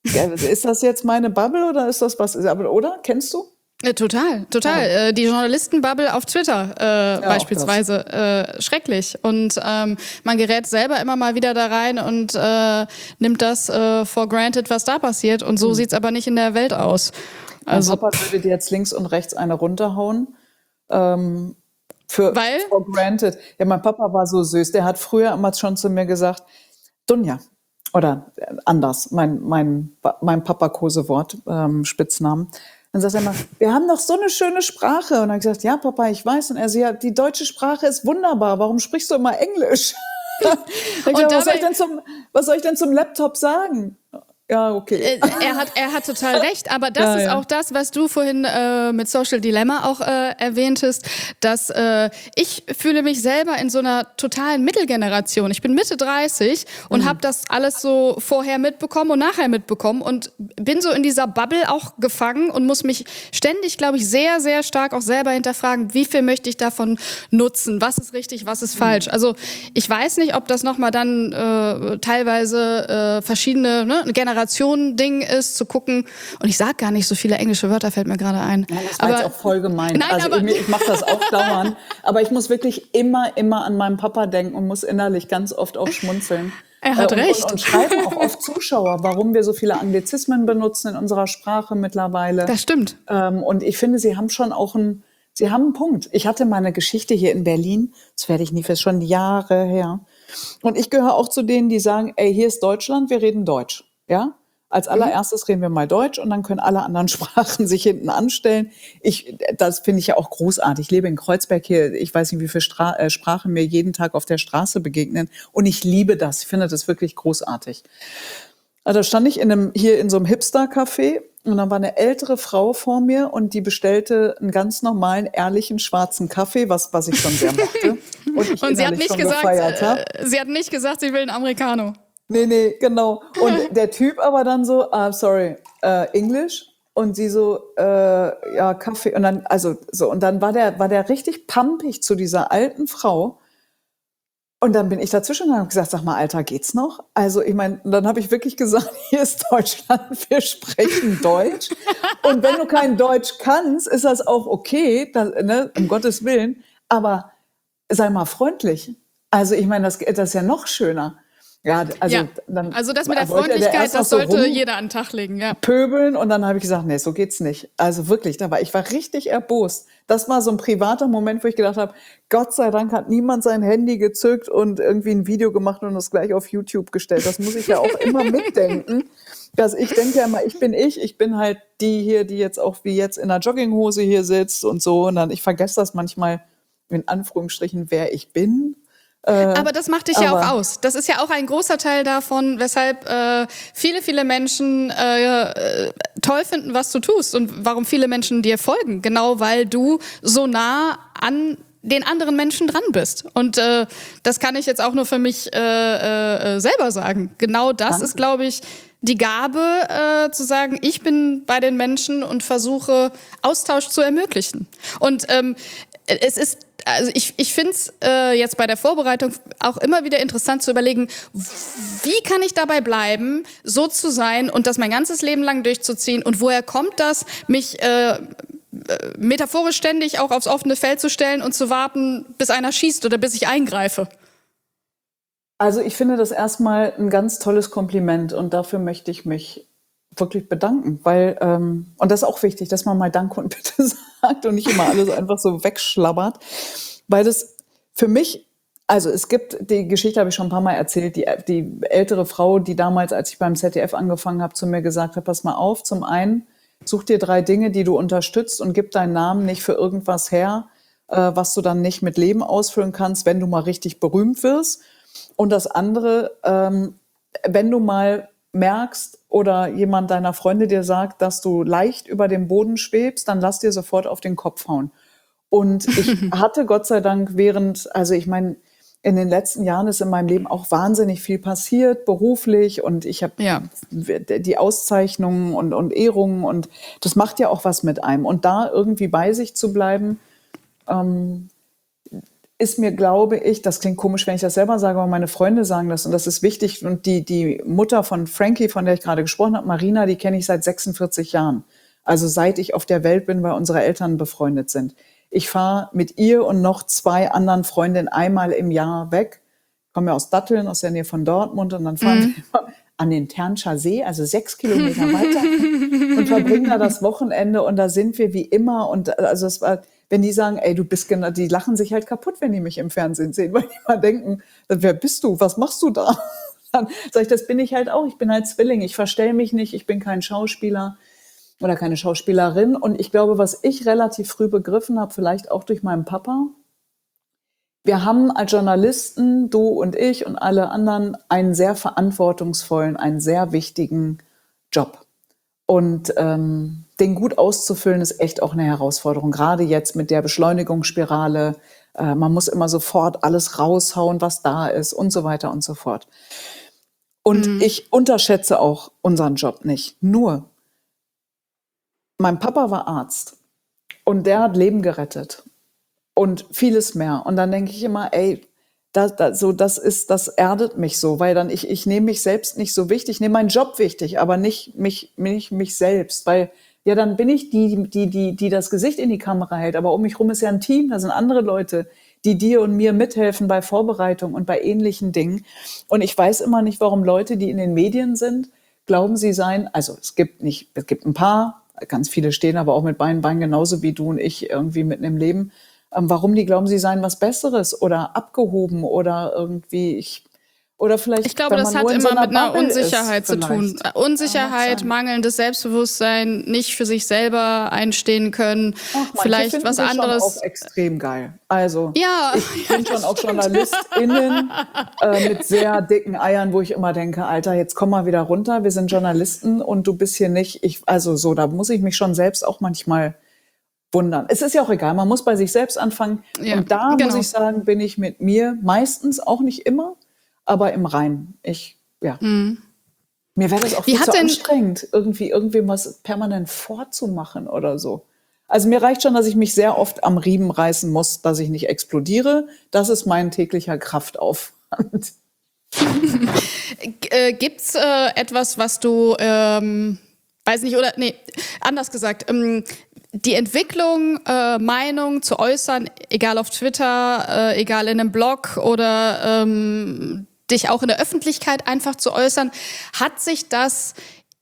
ist das jetzt meine Bubble oder ist das was? Oder? Kennst du? Ja, total, total. Ja. Äh, die Journalistenbubble auf Twitter äh, ja, beispielsweise, äh, schrecklich. Und ähm, man gerät selber immer mal wieder da rein und äh, nimmt das äh, for granted, was da passiert. Und so mhm. sieht's aber nicht in der Welt aus. Also mein Papa würde dir jetzt links und rechts eine runterhauen. Ähm, für Weil? For granted. Ja, mein Papa war so süß. Der hat früher immer schon zu mir gesagt, Dunja, oder anders, mein, mein, mein Papa-Kosewort, ähm, Spitznamen. Dann sagt er immer, wir haben doch so eine schöne Sprache. Und dann habe ich gesagt, ja, Papa, ich weiß. Und er sagt, ja, die deutsche Sprache ist wunderbar. Warum sprichst du immer Englisch? Und gesagt, was, soll ich denn zum, was soll ich denn zum Laptop sagen? Ja, okay. Äh, er hat, er hat total recht, aber das Ja, ist ja. auch das, was du vorhin äh, mit Social Dilemma auch äh, erwähntest, dass äh, ich fühle mich selber in so einer totalen Mittelgeneration. Ich bin Mitte dreißig und Mhm. habe das alles so vorher mitbekommen und nachher mitbekommen und bin so in dieser Bubble auch gefangen und muss mich ständig, glaube ich, sehr, sehr stark auch selber hinterfragen, wie viel möchte ich davon nutzen, was ist richtig, was ist falsch. Also ich weiß nicht, ob das nochmal dann äh, teilweise äh, verschiedene ne, Generationen-Ding ist, zu gucken. Und ich sage gar nicht so viele englische Wörter, fällt mir gerade ein. Ja, das war aber jetzt auch voll gemein. Nein, also aber- ich, ich mache das auch dauernd. Aber ich muss wirklich immer, immer an meinen Papa denken und muss innerlich ganz oft auch schmunzeln. Er hat Äh, und, recht. Und, und schreiben auch oft Zuschauer, warum wir so viele Anglizismen benutzen in unserer Sprache mittlerweile. das stimmt. Ähm, und ich finde, sie haben schon auch einen, sie haben einen Punkt. Ich hatte mal eine Geschichte hier in Berlin, das werde ich nie, das ist schon Jahre her. Und ich gehöre auch zu denen, die sagen, ey, hier ist Deutschland, wir reden Deutsch. Ja? Als allererstes reden wir mal Deutsch und dann können alle anderen Sprachen sich hinten anstellen. Ich, das finde ich ja auch großartig. Ich lebe in Kreuzberg hier. Ich weiß nicht, wie viele Stra- äh, Sprachen mir jeden Tag auf der Straße begegnen. Und ich liebe das. Ich finde das wirklich großartig. Also da stand ich in einem, hier in so einem Hipster-Café und dann war eine ältere Frau vor mir und die bestellte einen ganz normalen, ehrlichen, schwarzen Kaffee, was, was ich schon sehr mochte. Und, ich Und sie hat innerlich nicht schon gesagt, gefeiert habe. äh, sie hat nicht gesagt, sie will einen Americano. Nee, nee, genau. Und der Typ aber dann so, ah, sorry, äh, Englisch. Und sie so, äh, ja, Kaffee. Und dann, also so, und dann war der, war der richtig pampig zu dieser alten Frau. Und dann bin ich dazwischen und habe gesagt, sag mal, Alter, geht's noch? Also ich meine, dann habe ich wirklich gesagt, hier ist Deutschland, wir sprechen Deutsch. Und wenn du kein Deutsch kannst, ist das auch okay, das, ne, um Gottes Willen. Aber sei mal freundlich. Also ich meine, das, das ist ja noch schöner. Ja, also, ja. dann also das mit der wollte der Freundlichkeit, erst noch das so sollte jeder an den Tag legen. Ja. rumpöbeln und dann habe ich gesagt, nee, so geht's nicht. Also wirklich, da war ich war richtig erbost. Das war so ein privater Moment, wo ich gedacht habe, Gott sei Dank hat niemand sein Handy gezückt und irgendwie ein Video gemacht und es gleich auf YouTube gestellt. Das muss ich ja auch immer mitdenken. Dass ich denke ja immer, ich bin ich, ich bin halt die hier, die jetzt auch wie jetzt in einer Jogginghose hier sitzt und so. Und dann, ich vergesse das manchmal in Anführungsstrichen, wer ich bin. Aber das macht dich ja aber- auch aus. Das ist ja auch ein großer Teil davon, weshalb äh, viele, viele Menschen äh, äh, toll finden, was du tust und warum viele Menschen dir folgen. Genau, weil du so nah an den anderen Menschen dran bist. Und äh, das kann ich jetzt auch nur für mich äh, äh, selber sagen. Genau das Danke. ist, glaube ich, die Gabe, äh, zu sagen, ich bin bei den Menschen und versuche, Austausch zu ermöglichen. Und ähm, es ist, also ich, ich finde es äh, jetzt bei der Vorbereitung auch immer wieder interessant zu überlegen, wie kann ich dabei bleiben, so zu sein und das mein ganzes Leben lang durchzuziehen und woher kommt das, mich äh, metaphorisch ständig auch aufs offene Feld zu stellen und zu warten, bis einer schießt oder bis ich eingreife. Also ich finde das erstmal ein ganz tolles Kompliment und dafür möchte ich mich wirklich bedanken, weil, ähm, und das ist auch wichtig, dass man mal Danke und Bitte sagt und nicht immer alles einfach so wegschlabbert, weil das für mich, also es gibt, die Geschichte habe ich schon ein paar Mal erzählt, die, die ältere Frau, die damals, als ich beim Z D F angefangen habe, zu mir gesagt hat, pass mal auf, zum einen, such dir drei Dinge, die du unterstützt und gib deinen Namen nicht für irgendwas her, äh, was du dann nicht mit Leben ausfüllen kannst, wenn du mal richtig berühmt wirst. Und das andere, ähm, wenn du mal merkst oder jemand deiner Freunde dir sagt, dass du leicht über dem Boden schwebst, dann lass dir sofort auf den Kopf hauen. Und ich hatte Gott sei Dank während, also ich meine, in den letzten Jahren ist in meinem Leben auch wahnsinnig viel passiert, beruflich, und ich habe Ja. die Auszeichnungen und, und Ehrungen, und das macht ja auch was mit einem. Und da irgendwie bei sich zu bleiben, ähm, ist mir, glaube ich, das klingt komisch, wenn ich das selber sage, aber meine Freunde sagen das und das ist wichtig. Und die, die Mutter von Frankie, von der ich gerade gesprochen habe, Marina, die kenne ich seit sechsundvierzig Jahren. Also seit ich auf der Welt bin, weil unsere Eltern befreundet sind. Ich fahre mit ihr und noch zwei anderen Freundinnen einmal im Jahr weg. Ich komme ja aus Datteln, aus der Nähe von Dortmund, und dann fahren mhm. wir immer an den Ternscher See, also sechs Kilometer weiter, und verbringen da das Wochenende, und da sind wir wie immer. Und also es war, wenn die sagen, ey, du bist genau, die lachen sich halt kaputt, wenn die mich im Fernsehen sehen, weil die mal denken, wer bist du, was machst du da? Dann sage ich, das bin ich halt auch, ich bin halt Zwilling, ich verstell mich nicht, ich bin kein Schauspieler oder keine Schauspielerin. Und ich glaube, was ich relativ früh begriffen habe, vielleicht auch durch meinen Papa, wir haben als Journalisten, du und ich und alle anderen, einen sehr verantwortungsvollen, einen sehr wichtigen Job. Und ähm, den gut auszufüllen, ist echt auch eine Herausforderung. Gerade jetzt mit der Beschleunigungsspirale. Äh, man muss immer sofort alles raushauen, was da ist und so weiter und so fort. Und mhm. ich unterschätze auch unseren Job nicht. Nur, mein Papa war Arzt und der hat Leben gerettet und vieles mehr. Und dann denke ich immer, ey, das, das, so, das, ist, das erdet mich so, weil dann ich, ich nehme mich selbst nicht so wichtig, ich nehme meinen Job wichtig, aber nicht mich, mich, mich selbst, weil ja, dann bin ich die, die, die, die das Gesicht in die Kamera hält, aber um mich rum ist ja ein Team, da sind andere Leute, die dir und mir mithelfen bei Vorbereitung und bei ähnlichen Dingen. Und ich weiß immer nicht, warum Leute, die in den Medien sind, glauben, sie seien, also es gibt nicht, es gibt ein paar, ganz viele stehen aber auch mit beiden Beinen genauso wie du und ich irgendwie mitten im Leben. Ähm, warum die glauben, sie seien was Besseres oder abgehoben oder irgendwie, ich, oder vielleicht, ich glaube, das hat immer so mit einer Unsicherheit zu tun. Unsicherheit, ja, mangelndes Selbstbewusstsein, nicht für sich selber einstehen können, Ach, vielleicht was anderes. Schon auch extrem geil. Also ja, ich bin schon auch JournalistInnen äh, mit sehr dicken Eiern, wo ich immer denke, Alter, jetzt komm mal wieder runter, wir sind Journalisten und du bist hier nicht. Ich, also so, da muss ich mich schon selbst auch manchmal wundern. Es ist ja auch egal, man muss bei sich selbst anfangen. Ja, und da genau. muss ich sagen, bin ich mit mir meistens, auch nicht immer, aber im Reinen. Ich, ja. Mhm. Mir wäre das auch viel zu anstrengend, irgendwie irgendwem was permanent vorzumachen oder so. Also mir reicht schon, dass ich mich sehr oft am Riemen reißen muss, dass ich nicht explodiere. Das ist mein täglicher Kraftaufwand. äh, gibt's äh, etwas, was du, ähm, weiß nicht, oder, nee, anders gesagt, ähm, die Entwicklung, äh, Meinung zu äußern, egal auf Twitter, äh, egal in einem Blog oder ähm, dich auch in der Öffentlichkeit einfach zu äußern, hat sich das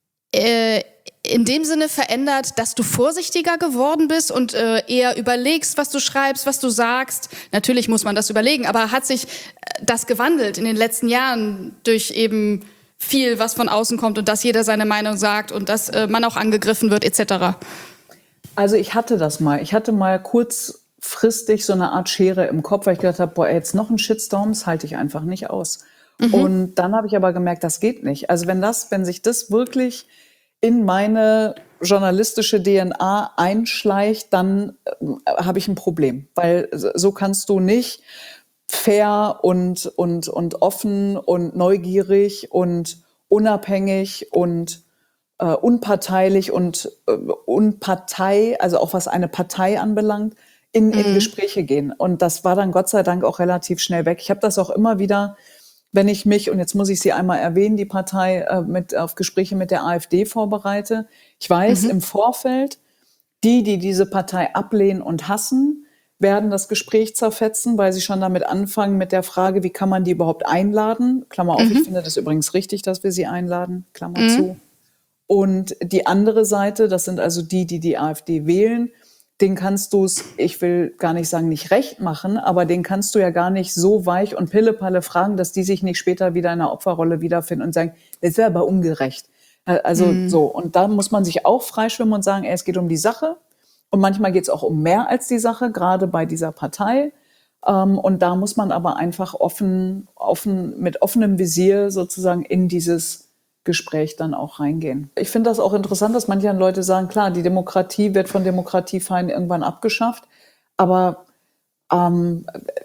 äh, in dem Sinne verändert, dass du vorsichtiger geworden bist und äh, eher überlegst, was du schreibst, was du sagst? Natürlich muss man das überlegen, aber hat sich das gewandelt in den letzten Jahren durch eben viel, was von außen kommt und dass jeder seine Meinung sagt und dass äh, man auch angegriffen wird et cetera? Also ich hatte das mal. Ich hatte mal kurzfristig so eine Art Schere im Kopf, weil ich gedacht habe, boah, jetzt noch ein Shitstorm, das halte ich einfach nicht aus. Mhm. Und dann habe ich aber gemerkt, das geht nicht. Also wenn das, wenn sich das wirklich in meine journalistische D N A einschleicht, dann äh, habe ich ein Problem. Weil so kannst du nicht fair und, und, und offen und neugierig und unabhängig und äh, unparteilich und äh, unpartei, also auch was eine Partei anbelangt, in, mhm. in Gespräche gehen. Und das war dann Gott sei Dank auch relativ schnell weg. Ich habe das auch immer wieder, wenn ich mich, und jetzt muss ich sie einmal erwähnen, die Partei äh, mit auf Gespräche mit der AfD vorbereite. Ich weiß mhm. im Vorfeld, die, die diese Partei ablehnen und hassen, werden das Gespräch zerfetzen, weil sie schon damit anfangen mit der Frage, wie kann man die überhaupt einladen? Klammer auf, mhm. ich finde das übrigens richtig, dass wir sie einladen, Klammer mhm. zu. Und die andere Seite, das sind also die, die die AfD wählen, den kannst du es, ich will gar nicht sagen, nicht recht machen, aber den kannst du ja gar nicht so weich und Pillepalle fragen, dass die sich nicht später wieder in einer Opferrolle wiederfinden und sagen, das wäre aber ungerecht. Also mhm. so, und da muss man sich auch freischwimmen und sagen, ey, es geht um die Sache. Und manchmal geht es auch um mehr als die Sache, gerade bei dieser Partei. Und da muss man aber einfach offen, offen, mit offenem Visier sozusagen in dieses Gespräch dann auch reingehen. Ich finde das auch interessant, dass manche Leute sagen, klar, die Demokratie wird von Demokratiefeinden irgendwann abgeschafft. Aber ähm,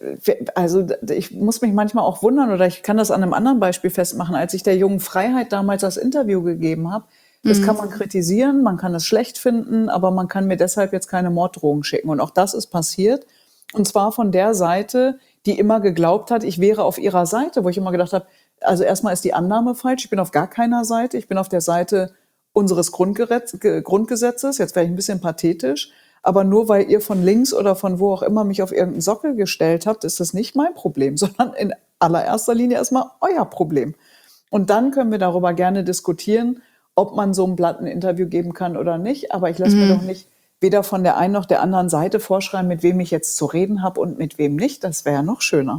also ich muss mich manchmal auch wundern, oder ich kann das an einem anderen Beispiel festmachen, als ich der Jungen Freiheit damals das Interview gegeben habe. Das kann man kritisieren, man kann es schlecht finden, aber man kann mir deshalb jetzt keine Morddrohung schicken. Und auch das ist passiert. Und zwar von der Seite, die immer geglaubt hat, ich wäre auf ihrer Seite, wo ich immer gedacht habe, also erstmal ist die Annahme falsch, ich bin auf gar keiner Seite, ich bin auf der Seite unseres Grundgesetzes, jetzt wäre ich ein bisschen pathetisch, aber nur weil ihr von links oder von wo auch immer mich auf irgendeinen Sockel gestellt habt, ist das nicht mein Problem, sondern in allererster Linie erstmal euer Problem. Und dann können wir darüber gerne diskutieren, ob man so einem Blatt ein Interview geben kann oder nicht. Aber ich lasse mhm. mir doch nicht weder von der einen noch der anderen Seite vorschreiben, mit wem ich jetzt zu reden habe und mit wem nicht. Das wäre ja noch schöner.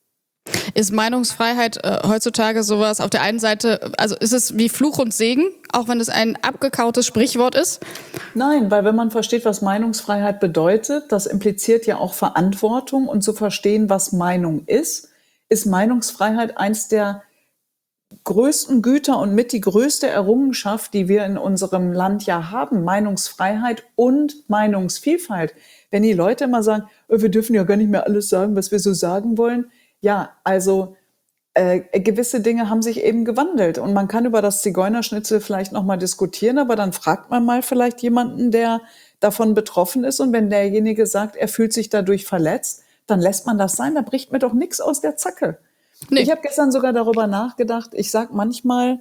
Ist Meinungsfreiheit äh, heutzutage sowas auf der einen Seite, also ist es wie Fluch und Segen, auch wenn es ein abgekautes Sprichwort ist? Nein, weil wenn man versteht, was Meinungsfreiheit bedeutet, das impliziert ja auch Verantwortung. Und zu verstehen, was Meinung ist, ist Meinungsfreiheit eins der größten Güter und mit die größte Errungenschaft, die wir in unserem Land ja haben, Meinungsfreiheit und Meinungsvielfalt. Wenn die Leute immer sagen, oh, wir dürfen ja gar nicht mehr alles sagen, was wir so sagen wollen. Ja, also äh, gewisse Dinge haben sich eben gewandelt und man kann über das Zigeunerschnitzel vielleicht nochmal diskutieren, aber dann fragt man mal vielleicht jemanden, der davon betroffen ist, und wenn derjenige sagt, er fühlt sich dadurch verletzt, dann lässt man das sein, da bricht mir doch nichts aus der Zacke. Nee. Ich habe gestern sogar darüber nachgedacht, ich sag manchmal,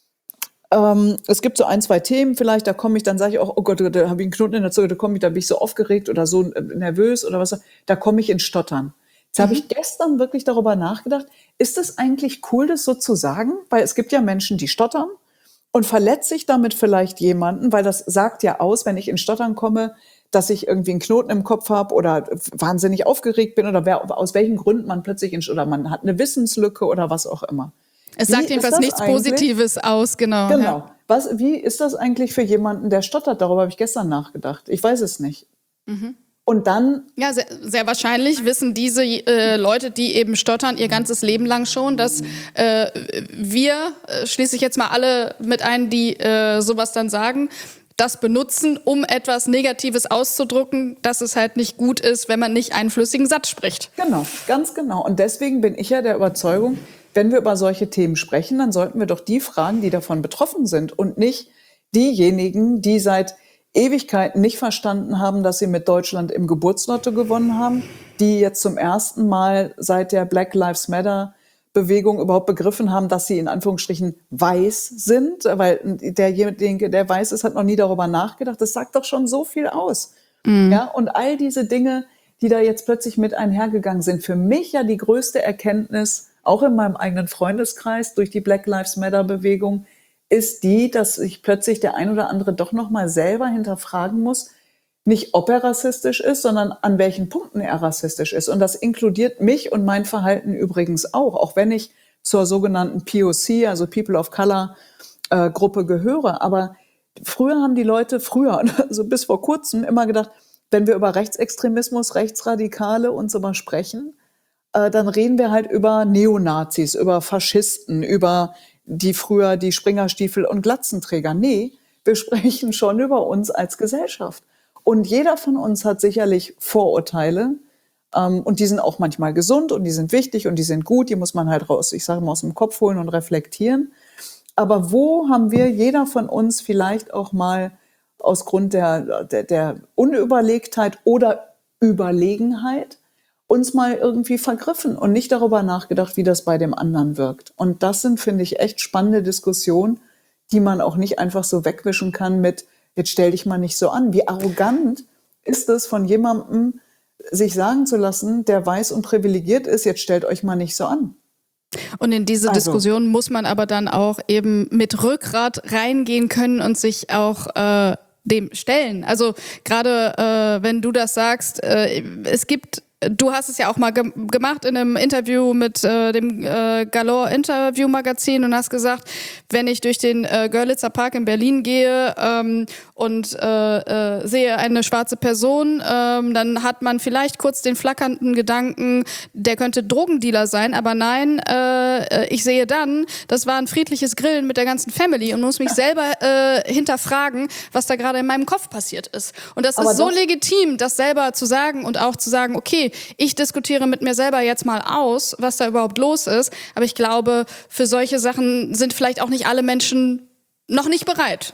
ähm, es gibt so ein, zwei Themen vielleicht, da komme ich, dann sage ich auch, oh Gott, da habe ich einen Knoten in der Zunge, da komme ich, da bin ich so aufgeregt oder so nervös oder was, da komme ich ins Stottern. Jetzt mhm. habe ich gestern wirklich darüber nachgedacht, ist es eigentlich cool, das so zu sagen? Weil es gibt ja Menschen, die stottern und verletze ich damit vielleicht jemanden, weil das sagt ja aus, wenn ich ins Stottern komme, dass ich irgendwie einen Knoten im Kopf habe oder wahnsinnig aufgeregt bin oder wer, aus welchen Gründen man plötzlich in, oder man hat eine Wissenslücke oder was auch immer. Es sagt jedenfalls nichts Positives aus, genau. Genau. Ja. Was, wie ist das eigentlich für jemanden, der stottert? Darüber habe ich gestern nachgedacht. Ich weiß es nicht. Mhm. Und dann... Ja, sehr, sehr wahrscheinlich wissen diese äh, Leute, die eben stottern, ihr ganzes Leben lang schon, dass äh, wir, äh, schließe ich jetzt mal alle mit ein, die äh, sowas dann sagen, das benutzen, um etwas Negatives auszudrücken, dass es halt nicht gut ist, wenn man nicht einen flüssigen Satz spricht. Genau, ganz genau. Und deswegen bin ich ja der Überzeugung, wenn wir über solche Themen sprechen, dann sollten wir doch die fragen, die davon betroffen sind und nicht diejenigen, die seit Ewigkeiten nicht verstanden haben, dass sie mit Deutschland im Geburtslotto gewonnen haben, die jetzt zum ersten Mal seit der Black Lives Matter Bewegung überhaupt begriffen haben, dass sie in Anführungsstrichen weiß sind, weil derjenige, der weiß ist, hat noch nie darüber nachgedacht. Das sagt doch schon so viel aus. Mhm. Ja, und all diese Dinge, die da jetzt plötzlich mit einhergegangen sind, für mich ja die größte Erkenntnis, auch in meinem eigenen Freundeskreis durch die Black Lives Matter Bewegung, ist die, dass sich plötzlich der ein oder andere doch noch mal selber hinterfragen muss, nicht ob er rassistisch ist, sondern an welchen Punkten er rassistisch ist. Und das inkludiert mich und mein Verhalten übrigens auch, auch wenn ich zur sogenannten P O C, also People of Color äh, Gruppe gehöre. Aber früher haben die Leute, früher, also bis vor kurzem, immer gedacht, wenn wir über Rechtsextremismus, Rechtsradikale und so was sprechen, äh, dann reden wir halt über Neonazis, über Faschisten, über die früher die Springerstiefel und Glatzenträger. Nee, wir sprechen schon über uns als Gesellschaft. Und jeder von uns hat sicherlich Vorurteile, ähm, und die sind auch manchmal gesund und die sind wichtig und die sind gut, die muss man halt raus, ich sage mal, aus dem Kopf holen und reflektieren. Aber wo haben wir, jeder von uns, vielleicht auch mal aus Grund der, der, der Unüberlegtheit oder Überlegenheit uns mal irgendwie vergriffen und nicht darüber nachgedacht, wie das bei dem anderen wirkt. Und das sind, finde ich, echt spannende Diskussionen, die man auch nicht einfach so wegwischen kann mit, jetzt stell dich mal nicht so an. Wie arrogant ist es von jemandem, sich sagen zu lassen, der weiß und privilegiert ist, jetzt stellt euch mal nicht so an. Und in diese also. Diskussion muss man aber dann auch eben mit Rückgrat reingehen können und sich auch äh, dem stellen. Also gerade äh, wenn du das sagst, äh, es gibt... Du hast es ja auch mal ge- gemacht in einem Interview mit äh, dem äh, Galore Interview Magazin und hast gesagt, wenn ich durch den äh, Görlitzer Park in Berlin gehe ähm, und äh, äh, sehe eine schwarze Person, ähm, dann hat man vielleicht kurz den flackernden Gedanken, der könnte Drogendealer sein, aber nein, äh, ich sehe dann, das war ein friedliches Grillen mit der ganzen Family und muss mich selber äh, hinterfragen, was da gerade in meinem Kopf passiert ist. Und das aber ist so das legitim, das selber zu sagen und auch zu sagen, okay, ich diskutiere mit mir selber jetzt mal aus, was da überhaupt los ist. Aber ich glaube, für solche Sachen sind vielleicht auch nicht alle Menschen noch nicht bereit.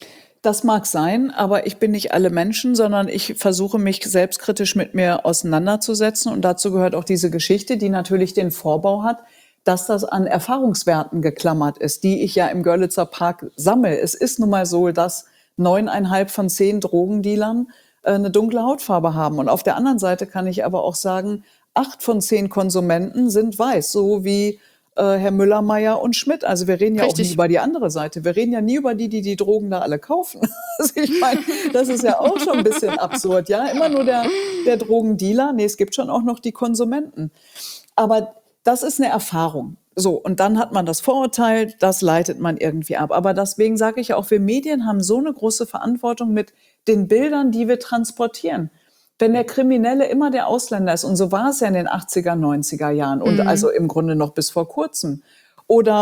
Das mag sein, aber ich bin nicht alle Menschen, sondern ich versuche mich selbstkritisch mit mir auseinanderzusetzen. Und dazu gehört auch diese Geschichte, die natürlich den Vorbau hat, dass das an Erfahrungswerten geklammert ist, die ich ja im Görlitzer Park sammle. Es ist nun mal so, dass neuneinhalb von zehn Drogendealern eine dunkle Hautfarbe haben. Und auf der anderen Seite kann ich aber auch sagen, acht von zehn Konsumenten sind weiß, so wie äh, Herr Müller, Meyer und Schmidt. Also wir reden ja Richtig. auch nie über die andere Seite. Wir reden ja nie über die, die die Drogen da alle kaufen. Also ich meine, das ist ja auch schon ein bisschen absurd, ja. Immer nur der, der Drogendealer. Nee, es gibt schon auch noch die Konsumenten. Aber das ist eine Erfahrung. So, und dann hat man das Vorurteil, das leitet man irgendwie ab. Aber deswegen sage ich auch, wir Medien haben so eine große Verantwortung mit den Bildern, die wir transportieren. Wenn der Kriminelle immer der Ausländer ist, und so war es ja in den achtziger, neunziger Jahren und mhm. also im Grunde noch bis vor kurzem. Oder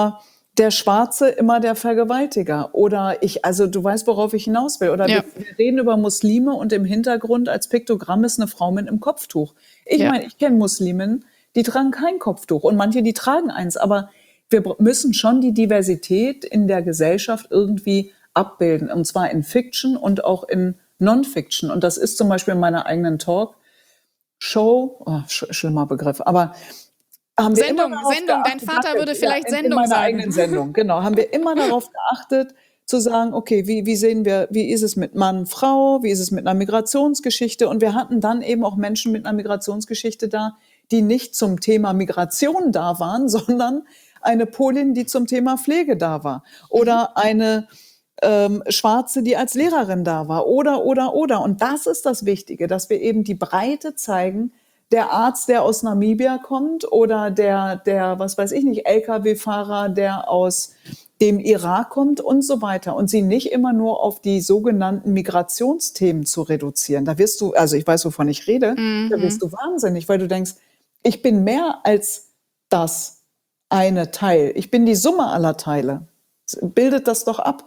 der Schwarze immer der Vergewaltiger. Oder ich, also du weißt, worauf ich hinaus will. Oder Ja. wir, wir reden über Muslime und im Hintergrund als Piktogramm ist eine Frau mit einem Kopftuch. Ich Ja. meine, ich kenne Musliminnen, die tragen kein Kopftuch und manche, die tragen eins. Aber wir br- müssen schon die Diversität in der Gesellschaft irgendwie abbilden. Und zwar in Fiction und auch in Non-Fiction. Und das ist zum Beispiel in meiner eigenen Talk-Show, oh, sch schlimmer Begriff, aber haben wir Sendung, immer darauf Sendung. Dein geachtet, Vater würde vielleicht in, in Sendung meiner sagen. eigenen Sendung, genau, haben wir immer darauf geachtet, zu sagen, okay, wie, wie sehen wir, wie ist es mit Mann, Frau, wie ist es mit einer Migrationsgeschichte? Und wir hatten dann eben auch Menschen mit einer Migrationsgeschichte da, die nicht zum Thema Migration da waren, sondern eine Polin, die zum Thema Pflege da war. Oder eine ähm, Schwarze, die als Lehrerin da war. Oder, oder, oder. Und das ist das Wichtige, dass wir eben die Breite zeigen, der Arzt, der aus Namibia kommt oder der, der, was weiß ich nicht, L K W-Fahrer, der aus dem Irak kommt und so weiter. Und sie nicht immer nur auf die sogenannten Migrationsthemen zu reduzieren. Da wirst du, also ich weiß, wovon ich rede, Mhm. da wirst du wahnsinnig, weil du denkst, ich bin mehr als das eine Teil. Ich bin die Summe aller Teile. Bildet das doch ab.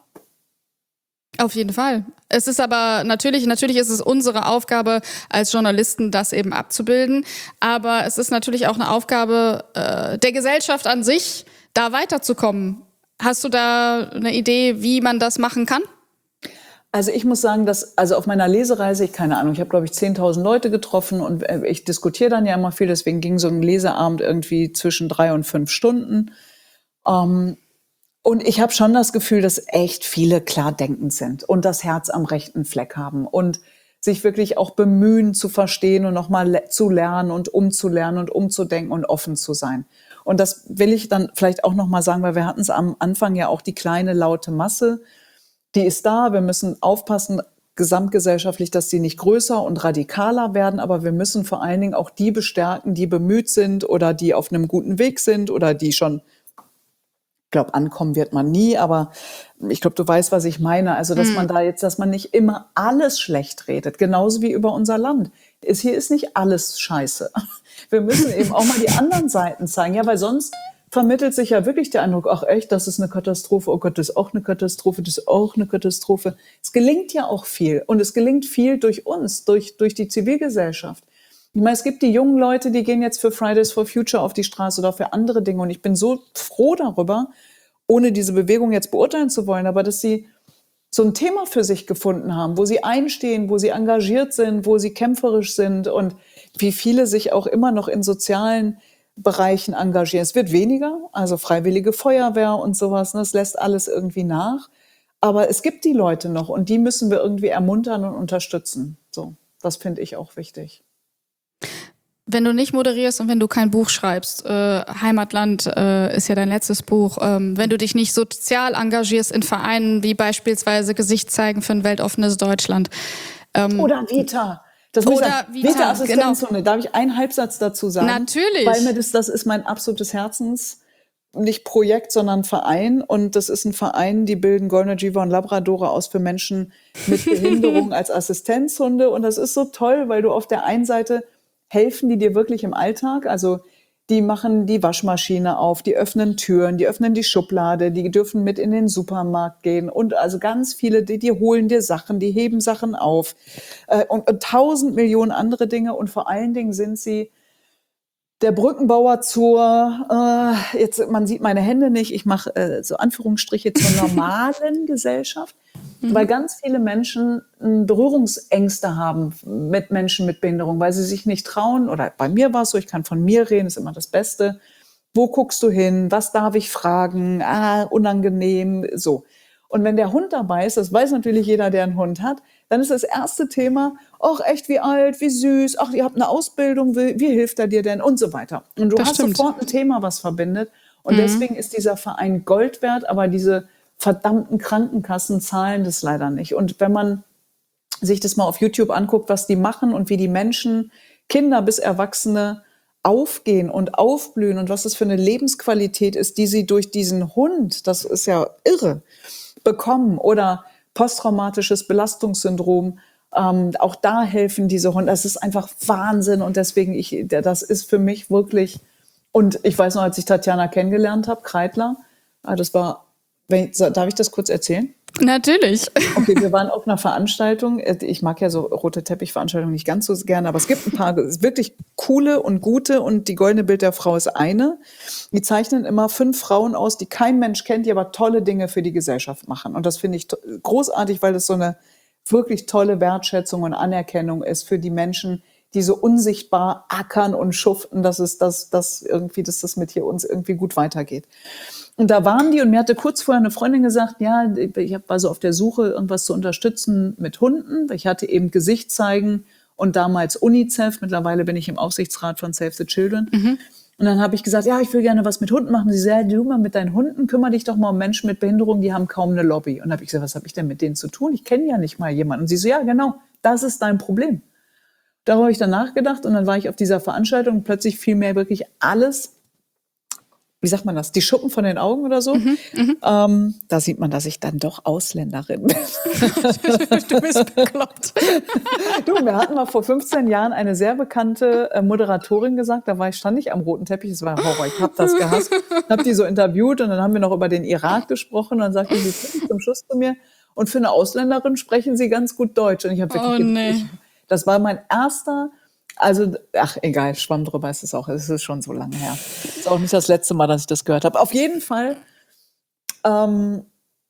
Auf jeden Fall. Es ist aber natürlich, natürlich ist es unsere Aufgabe als Journalisten, das eben abzubilden. Aber es ist natürlich auch eine Aufgabe äh, der Gesellschaft an sich, da weiterzukommen. Hast du da eine Idee, wie man das machen kann? Also ich muss sagen, dass also auf meiner Lesereise, ich keine Ahnung, ich habe glaube ich zehntausend Leute getroffen und äh, ich diskutiere dann ja immer viel, deswegen ging so ein Leseabend irgendwie zwischen drei und fünf Stunden. Ähm, und ich habe schon das Gefühl, dass echt viele klar denkend sind und das Herz am rechten Fleck haben und sich wirklich auch bemühen zu verstehen und nochmal le- zu lernen und umzulernen und umzudenken und offen zu sein. Und das will ich dann vielleicht auch nochmal sagen, weil wir hatten es am Anfang ja auch die kleine laute Masse, die ist da. Wir müssen aufpassen, gesamtgesellschaftlich, dass die nicht größer und radikaler werden. Aber wir müssen vor allen Dingen auch die bestärken, die bemüht sind oder die auf einem guten Weg sind oder die schon, ich glaube, ankommen wird man nie. Aber ich glaube, du weißt, was ich meine. Also, dass man da jetzt, dass man nicht immer alles schlecht redet. Genauso wie über unser Land. Ist, hier ist nicht alles scheiße. Wir müssen eben auch mal die anderen Seiten zeigen. Ja, weil sonst vermittelt sich ja wirklich der Eindruck, ach echt, das ist eine Katastrophe, oh Gott, das ist auch eine Katastrophe, das ist auch eine Katastrophe. Es gelingt ja auch viel und es gelingt viel durch uns, durch, durch die Zivilgesellschaft. Ich meine, es gibt die jungen Leute, die gehen jetzt für Fridays for Future auf die Straße oder für andere Dinge und ich bin so froh darüber, ohne diese Bewegung jetzt beurteilen zu wollen, aber dass sie so ein Thema für sich gefunden haben, wo sie einstehen, wo sie engagiert sind, wo sie kämpferisch sind und wie viele sich auch immer noch in sozialen Bereichen engagieren. Es wird weniger, also freiwillige Feuerwehr und sowas, ne, das lässt alles irgendwie nach. Aber es gibt die Leute noch und die müssen wir irgendwie ermuntern und unterstützen. So, das finde ich auch wichtig. Wenn du nicht moderierst und wenn du kein Buch schreibst, äh, Heimatland äh, ist ja dein letztes Buch, ähm, wenn du dich nicht sozial engagierst in Vereinen wie beispielsweise Gesicht zeigen für ein weltoffenes Deutschland. Ähm, Oder Vita. Das muss ich Oder sagen. Vita, Vita-Assistenzhunde. Darf ich einen Halbsatz dazu sagen? Natürlich. Weil mir das, das ist mein absolutes Herzens, nicht Projekt, sondern Verein. Und das ist ein Verein, die bilden Golden Retriever und Labradore aus für Menschen mit Behinderung als Assistenzhunde. Und das ist so toll, weil du auf der einen Seite helfen die dir wirklich im Alltag. Also die machen die Waschmaschine auf, die öffnen Türen, die öffnen die Schublade, die dürfen mit in den Supermarkt gehen und also ganz viele, die, die holen dir Sachen, die heben Sachen auf äh, und, und tausend Millionen andere Dinge und vor allen Dingen sind sie der Brückenbauer zur, äh, jetzt man sieht meine Hände nicht, ich mache äh, so Anführungsstriche zur normalen Gesellschaft, mhm. weil ganz viele Menschen äh, Berührungsängste haben mit Menschen mit Behinderung, weil sie sich nicht trauen, oder bei mir war es so, ich kann von mir reden, ist immer das Beste. Wo guckst du hin? Was darf ich fragen? Ah, unangenehm, so. Und wenn der Hund dabei ist, das weiß natürlich jeder, der einen Hund hat, dann ist das erste Thema, ach echt, wie alt, wie süß, ach, ihr habt eine Ausbildung, wie, wie hilft er dir denn und so weiter. Und du Das hast stimmt. sofort ein Thema, was verbindet. Und Mhm. deswegen ist dieser Verein Gold wert, aber diese verdammten Krankenkassen zahlen das leider nicht. Und wenn man sich das mal auf YouTube anguckt, was die machen und wie die Menschen, Kinder bis Erwachsene, aufgehen und aufblühen und was das für eine Lebensqualität ist, die sie durch diesen Hund, das ist ja irre, bekommen oder posttraumatisches Belastungssyndrom, ähm, auch da helfen diese Hunde. Das ist einfach Wahnsinn und deswegen, ich, das ist für mich wirklich, und ich weiß noch, als ich Tatjana kennengelernt habe, Kreitler, Ah, das war, wenn, darf ich das kurz erzählen? Natürlich. Okay, wir waren auf einer Veranstaltung. Ich mag ja so rote Teppichveranstaltungen nicht ganz so gerne, aber es gibt ein paar wirklich coole und gute, und die Goldene Bild der Frau ist eine. Die zeichnen immer fünf Frauen aus, die kein Mensch kennt, die aber tolle Dinge für die Gesellschaft machen. Und das finde ich großartig, weil das so eine wirklich tolle Wertschätzung und Anerkennung ist für die Menschen, die so unsichtbar ackern und schuften, dass es das, das irgendwie, dass das mit hier uns irgendwie gut weitergeht. Und da waren die, und mir hatte kurz vorher eine Freundin gesagt, ja, ich war so auf der Suche, irgendwas zu unterstützen mit Hunden. Ich hatte eben Gesicht zeigen und damals UNICEF. Mittlerweile bin ich im Aufsichtsrat von Save the Children. Mhm. Und dann habe ich gesagt, ja, ich will gerne was mit Hunden machen. Sie sagen, du mal mit deinen Hunden, kümmere dich doch mal um Menschen mit Behinderung, die haben kaum eine Lobby. Und dann habe ich gesagt, was habe ich denn mit denen zu tun? Ich kenne ja nicht mal jemanden. Und sie so, ja, genau, das ist dein Problem. Darüber habe ich dann nachgedacht, und dann war ich auf dieser Veranstaltung und plötzlich fiel mir wirklich alles, wie sagt man das, die Schuppen von den Augen oder so. Mhm, ähm, da sieht man, dass ich dann doch Ausländerin bin. Du bist bekloppt. Du, wir hatten mal vor fünfzehn Jahren eine sehr bekannte äh, Moderatorin gesagt, da war ich, stand ich am roten Teppich, es war ein Horror, ich habe das gehasst, habe die so interviewt, und dann haben wir noch über den Irak gesprochen, und dann sagte sie zum Schluss zu mir, und für eine Ausländerin sprechen Sie ganz gut Deutsch. Und ich habe wirklich, oh, nee. ich, das war mein erster, also, ach, egal, Schwamm drüber ist es auch, es ist schon so lange her. Ist auch nicht das letzte Mal, dass ich das gehört habe. Auf jeden Fall, ähm,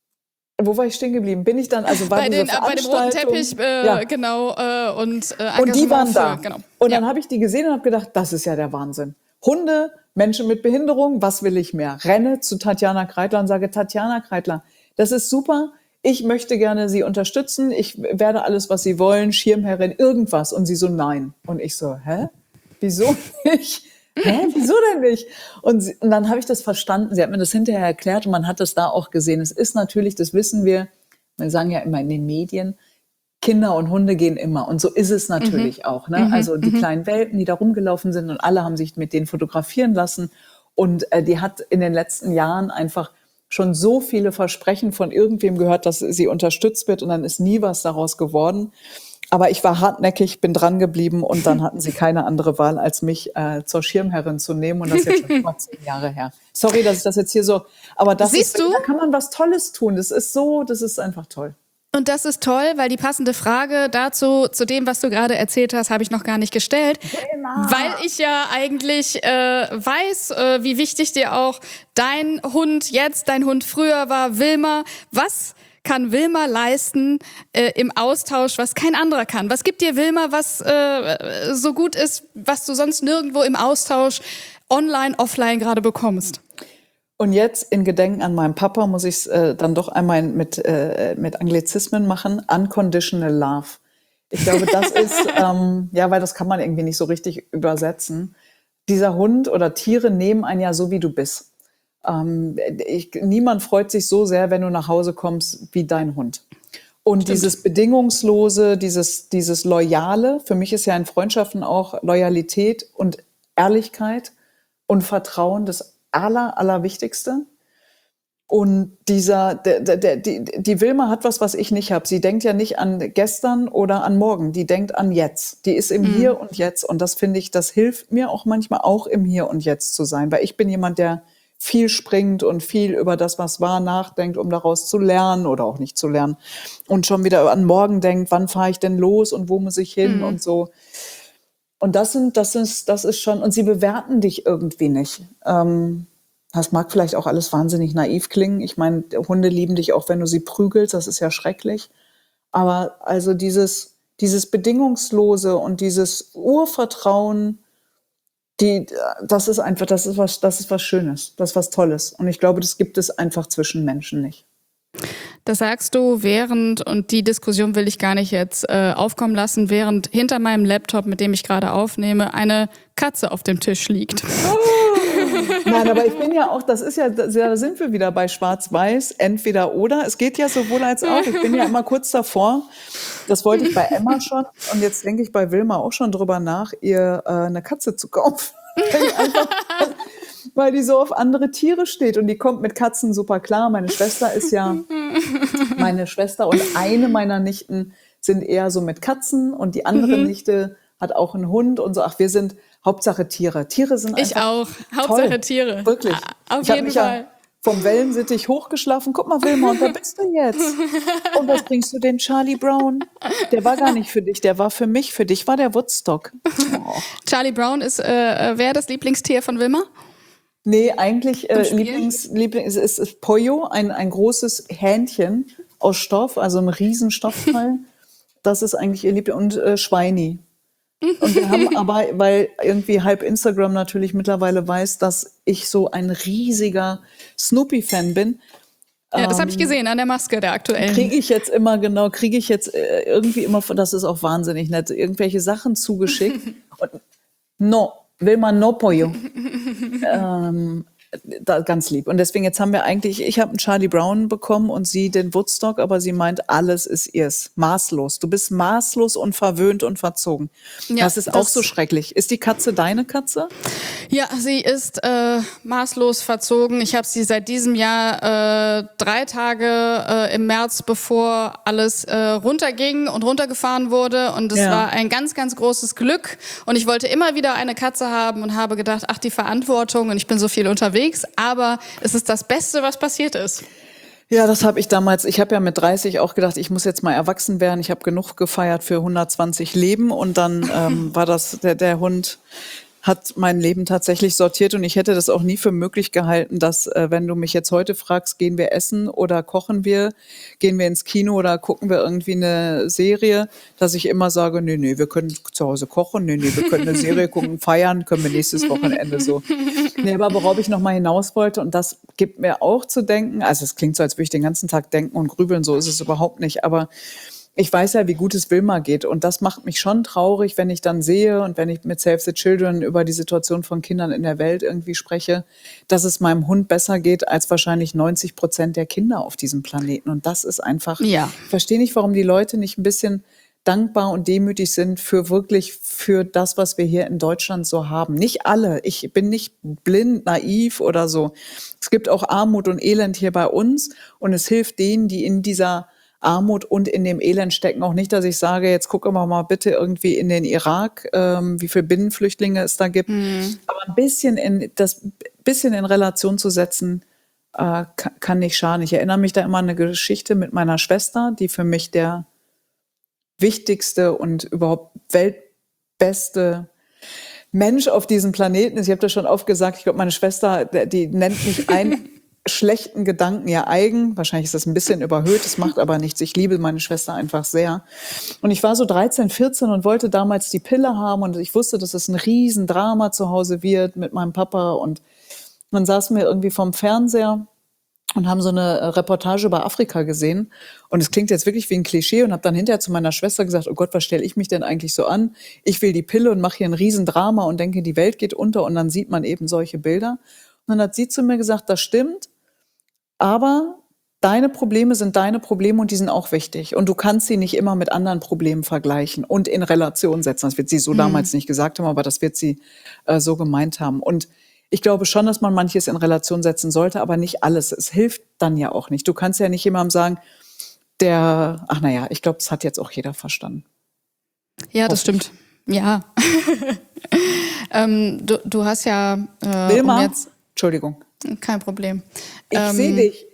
wo war ich stehen geblieben? Bin ich dann, also war bei, diese den, äh, bei dem roten Teppich, äh, ja. genau, äh, und äh, Und die waren für, da. Genau. Und ja. dann habe ich die gesehen und habe gedacht, das ist ja der Wahnsinn. Hunde, Menschen mit Behinderung, was will ich mehr? Renne zu Tatjana Kreitler und sage, Tatjana Kreitler, das ist super. Ich möchte gerne Sie unterstützen. Ich werde alles, was Sie wollen, Schirmherrin, irgendwas. Und sie so, nein. Und ich so, hä? Wieso nicht? Hä? Wieso denn nicht? Und, sie, und dann habe ich das verstanden. Sie hat mir das hinterher erklärt, und man hat das da auch gesehen. Es ist natürlich, das wissen wir, wir sagen ja immer in den Medien, Kinder und Hunde gehen immer. Und so ist es natürlich mhm. auch. Ne? Mhm. Also die mhm. kleinen Welpen, die da rumgelaufen sind, und alle haben sich mit denen fotografieren lassen. Und äh, die hat in den letzten Jahren einfach schon so viele Versprechen von irgendwem gehört, dass sie unterstützt wird, und dann ist nie was daraus geworden. Aber ich war hartnäckig, bin dran geblieben, und dann hatten sie keine andere Wahl, als mich äh, zur Schirmherrin zu nehmen, und das ist jetzt schon über zehn Jahre her. Sorry, dass ich das jetzt hier so, aber das Siehst ist, du? Da kann man was Tolles tun. Das ist so, das ist einfach toll. Und das ist toll, weil die passende Frage dazu, zu dem, was du gerade erzählt hast, habe ich noch gar nicht gestellt. Genau. Weil ich ja eigentlich äh, weiß, äh, wie wichtig dir auch dein Hund jetzt, dein Hund früher war, Wilma. Was kann Wilma leisten äh, im Austausch, was kein anderer kann? Was gibt dir Wilma, was äh, so gut ist, was du sonst nirgendwo im Austausch online, offline gerade bekommst? Und jetzt in Gedenken an meinen Papa muss ich es äh, dann doch einmal mit, äh, mit Anglizismen machen. Unconditional Love. Ich glaube, das ist, ähm, ja, weil das kann man irgendwie nicht so richtig übersetzen. Dieser Hund oder Tiere nehmen einen ja so, wie du bist. Ähm, ich, niemand freut sich so sehr, wenn du nach Hause kommst, wie dein Hund. Und Stimmt. dieses Bedingungslose, dieses, dieses Loyale, für mich ist ja in Freundschaften auch Loyalität und Ehrlichkeit und Vertrauen das aller, allerwichtigste. Und dieser, der, der, die, die Wilma hat was, was ich nicht habe. Sie denkt ja nicht an gestern oder an morgen. Die denkt an jetzt. Die ist im mhm. Hier und Jetzt. Und das finde ich, das hilft mir auch manchmal, auch im Hier und Jetzt zu sein. Weil ich bin jemand, der viel springt und viel über das, was war, nachdenkt, um daraus zu lernen oder auch nicht zu lernen. Und schon wieder an morgen denkt, wann fahre ich denn los und wo muss ich hin mhm. und so. Und das sind, das ist, das ist schon, und sie bewerten dich irgendwie nicht. Ähm, das mag vielleicht auch alles wahnsinnig naiv klingen. Ich meine, Hunde lieben dich auch, wenn du sie prügelst. Das ist ja schrecklich. Aber also dieses, dieses Bedingungslose und dieses Urvertrauen, die, das ist einfach, das ist was, das ist was Schönes. Das ist was Tolles. Und ich glaube, das gibt es einfach zwischen Menschen nicht. Das sagst du während, und die Diskussion will ich gar nicht jetzt äh, aufkommen lassen, während hinter meinem Laptop, mit dem ich gerade aufnehme, eine Katze auf dem Tisch liegt. Oh. Nein, aber ich bin ja auch, das ist ja, da sind wir wieder bei Schwarz-Weiß, entweder oder. Es geht ja sowohl als auch. Ich bin ja immer kurz davor, das wollte ich bei Emma schon, und jetzt denke ich bei Wilma auch schon drüber nach, ihr äh, eine Katze zu kaufen. Einfach, weil die so auf andere Tiere steht, und die kommt mit Katzen super klar. Meine Schwester ist ja, meine Schwester und eine meiner Nichten sind eher so mit Katzen, und die andere mhm. Nichte hat auch einen Hund und so. Ach, wir sind Hauptsache Tiere. Tiere sind einfach Ich auch. Hauptsache toll. Tiere. Wirklich. Auf ich jeden Fall. Ja vom Wellensittich hochgeschlafen. Guck mal, Wilma, und da bist du jetzt. Und was bringst du den Charlie Brown? Der war gar nicht für dich, der war für mich. Für dich war der Woodstock. Oh. Charlie Brown ist, äh, wer das Lieblingstier von Wilma? Nee, eigentlich äh, Lieblings, Lieblings ist, ist Pollo, ein, ein großes Hähnchen aus Stoff, also ein riesen Stoffteil. Das ist eigentlich ihr Liebling. Und äh, Schweini. Und wir haben aber, weil irgendwie halb Instagram natürlich mittlerweile weiß, dass ich so ein riesiger Snoopy-Fan bin. Ja, das habe ich gesehen an der Maske der aktuellen. Kriege ich jetzt immer, genau, kriege ich jetzt äh, irgendwie immer, das ist auch wahnsinnig nett, irgendwelche Sachen zugeschickt. Und no, will man no pollo. ähm, da, ganz lieb. Und deswegen, jetzt haben wir eigentlich, ich habe einen Charlie Brown bekommen und sie den Woodstock, aber sie meint, alles ist ihrs. Maßlos. Du bist maßlos und verwöhnt und verzogen. Ja, das ist das auch so schrecklich. Ist die Katze deine Katze? Ja, sie ist äh, maßlos verzogen. Ich habe sie seit diesem Jahr äh, drei Tage äh, im März, bevor alles äh, runterging und runtergefahren wurde. Und es ja. war ein ganz, ganz großes Glück. Und ich wollte immer wieder eine Katze haben und habe gedacht, ach, die Verantwortung, und ich bin so viel unterwegs. Aber es ist das Beste, was passiert ist. Ja, das habe ich damals, ich habe ja mit dreißig auch gedacht, ich muss jetzt mal erwachsen werden. Ich habe genug gefeiert für hundertzwanzig Leben und dann ähm, war das, der, der Hund hat mein Leben tatsächlich sortiert und ich hätte das auch nie für möglich gehalten, dass, äh, wenn du mich jetzt heute fragst, gehen wir essen oder kochen wir, gehen wir ins Kino oder gucken wir irgendwie eine Serie, dass ich immer sage, nee, nee, wir können zu Hause kochen, nee, nee, wir können eine Serie gucken, feiern, können wir nächstes Wochenende so. Nee, aber worauf ich nochmal hinaus wollte, und das gibt mir auch zu denken, also es klingt so, als würde ich den ganzen Tag denken und grübeln, so ist es überhaupt nicht, aber ich weiß ja, wie gut es Wilma geht und das macht mich schon traurig, wenn ich dann sehe und wenn ich mit Save the Children über die Situation von Kindern in der Welt irgendwie spreche, dass es meinem Hund besser geht als wahrscheinlich neunzig Prozent der Kinder auf diesem Planeten. Und das ist einfach, ja. Ich verstehe nicht, warum die Leute nicht ein bisschen dankbar und demütig sind für wirklich für das, was wir hier in Deutschland so haben. Nicht alle. Ich bin nicht blind, naiv oder so. Es gibt auch Armut und Elend hier bei uns und es hilft denen, die in dieser Armut und in dem Elend stecken. Auch nicht, dass ich sage, jetzt gucken wir mal bitte irgendwie in den Irak, ähm, wie viele Binnenflüchtlinge es da gibt. Mhm. Aber ein bisschen in, das bisschen in Relation zu setzen, äh, kann, kann nicht schaden. Ich erinnere mich da immer an eine Geschichte mit meiner Schwester, die für mich der wichtigste und überhaupt weltbeste Mensch auf diesem Planeten ist. Ich habe das schon oft gesagt, ich glaube, meine Schwester, die nennt mich ein schlechten Gedanken ja eigen. Wahrscheinlich ist das ein bisschen überhöht, das macht aber nichts. Ich liebe meine Schwester einfach sehr. Und ich war so dreizehn, vierzehn und wollte damals die Pille haben und ich wusste, dass es ein Riesendrama zu Hause wird mit meinem Papa. Und dann saßen wir irgendwie vorm Fernseher und haben so eine Reportage über Afrika gesehen. Und es klingt jetzt wirklich wie ein Klischee und habe dann hinterher zu meiner Schwester gesagt, oh Gott, was stelle ich mich denn eigentlich so an? Ich will die Pille und mache hier ein Riesendrama und denke, die Welt geht unter und dann sieht man eben solche Bilder. Und dann hat sie zu mir gesagt, das stimmt, aber deine Probleme sind deine Probleme und die sind auch wichtig. Und du kannst sie nicht immer mit anderen Problemen vergleichen und in Relation setzen. Das wird sie so mhm. damals nicht gesagt haben, aber das wird sie äh, so gemeint haben. Und ich glaube schon, dass man manches in Relation setzen sollte, aber nicht alles. Es hilft dann ja auch nicht. Du kannst ja nicht jemandem sagen, der, ach naja, ich glaube, das hat jetzt auch jeder verstanden. Ja, das stimmt. Ja. ähm, du, du hast ja... Äh, Wilma, um jetzt Entschuldigung. Kein Problem. Ich ähm, sehe dich.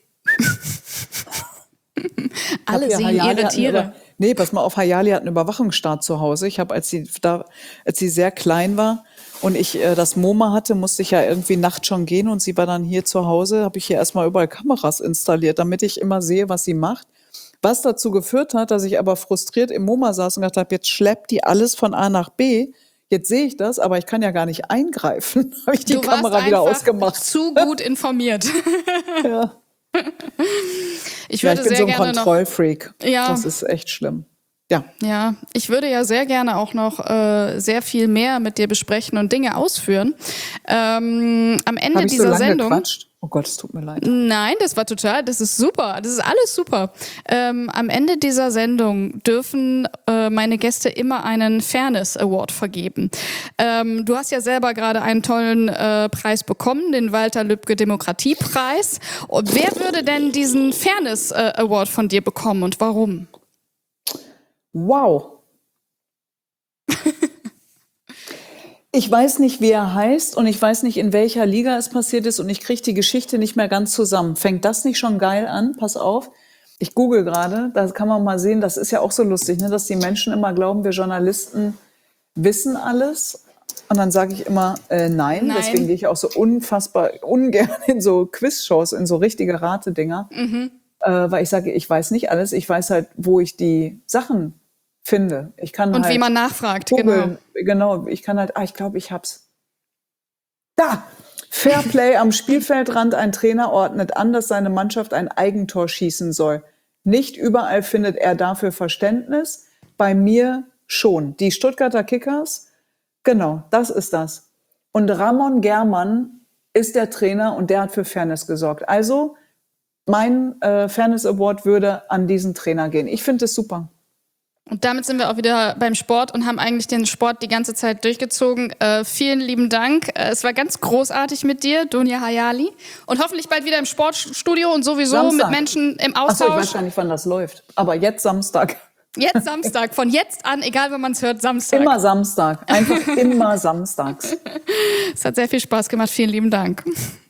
Alle sehen Hayali ihre Tiere. Über, nee, pass mal auf, Hayali hat einen Überwachungsstaat zu Hause. Ich habe, als sie da, als sie sehr klein war und ich äh, das MoMA hatte, musste ich ja irgendwie nachts schon gehen und sie war dann hier zu Hause, habe ich hier erstmal überall Kameras installiert, damit ich immer sehe, was sie macht. Was dazu geführt hat, dass ich aber frustriert im MoMA saß und gedacht habe, jetzt schleppt die alles von A nach B. Jetzt sehe ich das, aber ich kann ja gar nicht eingreifen. Habe ich die du Kamera wieder ausgemacht. Zu gut informiert. Ja. Ich würde ja, ich bin sehr so ein gerne Kontrollfreak. Noch, ja. Das ist echt schlimm. Ja. Ja, ich würde ja sehr gerne auch noch äh, sehr viel mehr mit dir besprechen und Dinge ausführen. Ähm, am Ende Hab ich dieser so lange Sendung. Gequatscht? Oh Gott, es tut mir leid. Nein, das war total, das ist super, das ist alles super. Ähm, am Ende dieser Sendung dürfen äh, meine Gäste immer einen Fairness Award vergeben. Ähm, du hast ja selber gerade einen tollen äh, Preis bekommen, den Walter Lübcke Demokratiepreis. Und wer würde denn diesen Fairness äh, Award von dir bekommen und warum? Wow. Ich weiß nicht, wie er heißt und ich weiß nicht, in welcher Liga es passiert ist und ich kriege die Geschichte nicht mehr ganz zusammen. Fängt das nicht schon geil an? Pass auf. Ich google gerade, da kann man mal sehen, das ist ja auch so lustig, ne, dass die Menschen immer glauben, wir Journalisten wissen alles. Und dann sage ich immer, äh, nein. Nein. Deswegen gehe ich auch so unfassbar ungern in so Quizshows, in so richtige Ratedinger. Mhm. Äh, weil ich sage, ich weiß nicht alles, ich weiß halt, wo ich die Sachen finde. Ich kann Und halt wie man nachfragt, googeln. Genau. Genau, ich kann halt, ah, ich glaube, ich hab's. Da! Fairplay am Spielfeldrand. Ein Trainer ordnet an, dass seine Mannschaft ein Eigentor schießen soll. Nicht überall findet er dafür Verständnis. Bei mir schon. Die Stuttgarter Kickers, genau, das ist das. Und Ramon Germann ist der Trainer und der hat für Fairness gesorgt. Also, mein äh, Fairness Award würde an diesen Trainer gehen. Ich finde es super. Und damit sind wir auch wieder beim Sport und haben eigentlich den Sport die ganze Zeit durchgezogen. Äh, vielen lieben Dank. Äh, es war ganz großartig mit dir, Dunja Hayali. Und hoffentlich bald wieder im Sportstudio und sowieso Samstag. mit Menschen im Ach Austausch. so, ich weiß gar nicht, wann das läuft. Aber jetzt Samstag. Jetzt Samstag, von jetzt an, egal wann man es hört, Samstag. Immer Samstag. Einfach immer samstags. Es hat sehr viel Spaß gemacht. Vielen lieben Dank.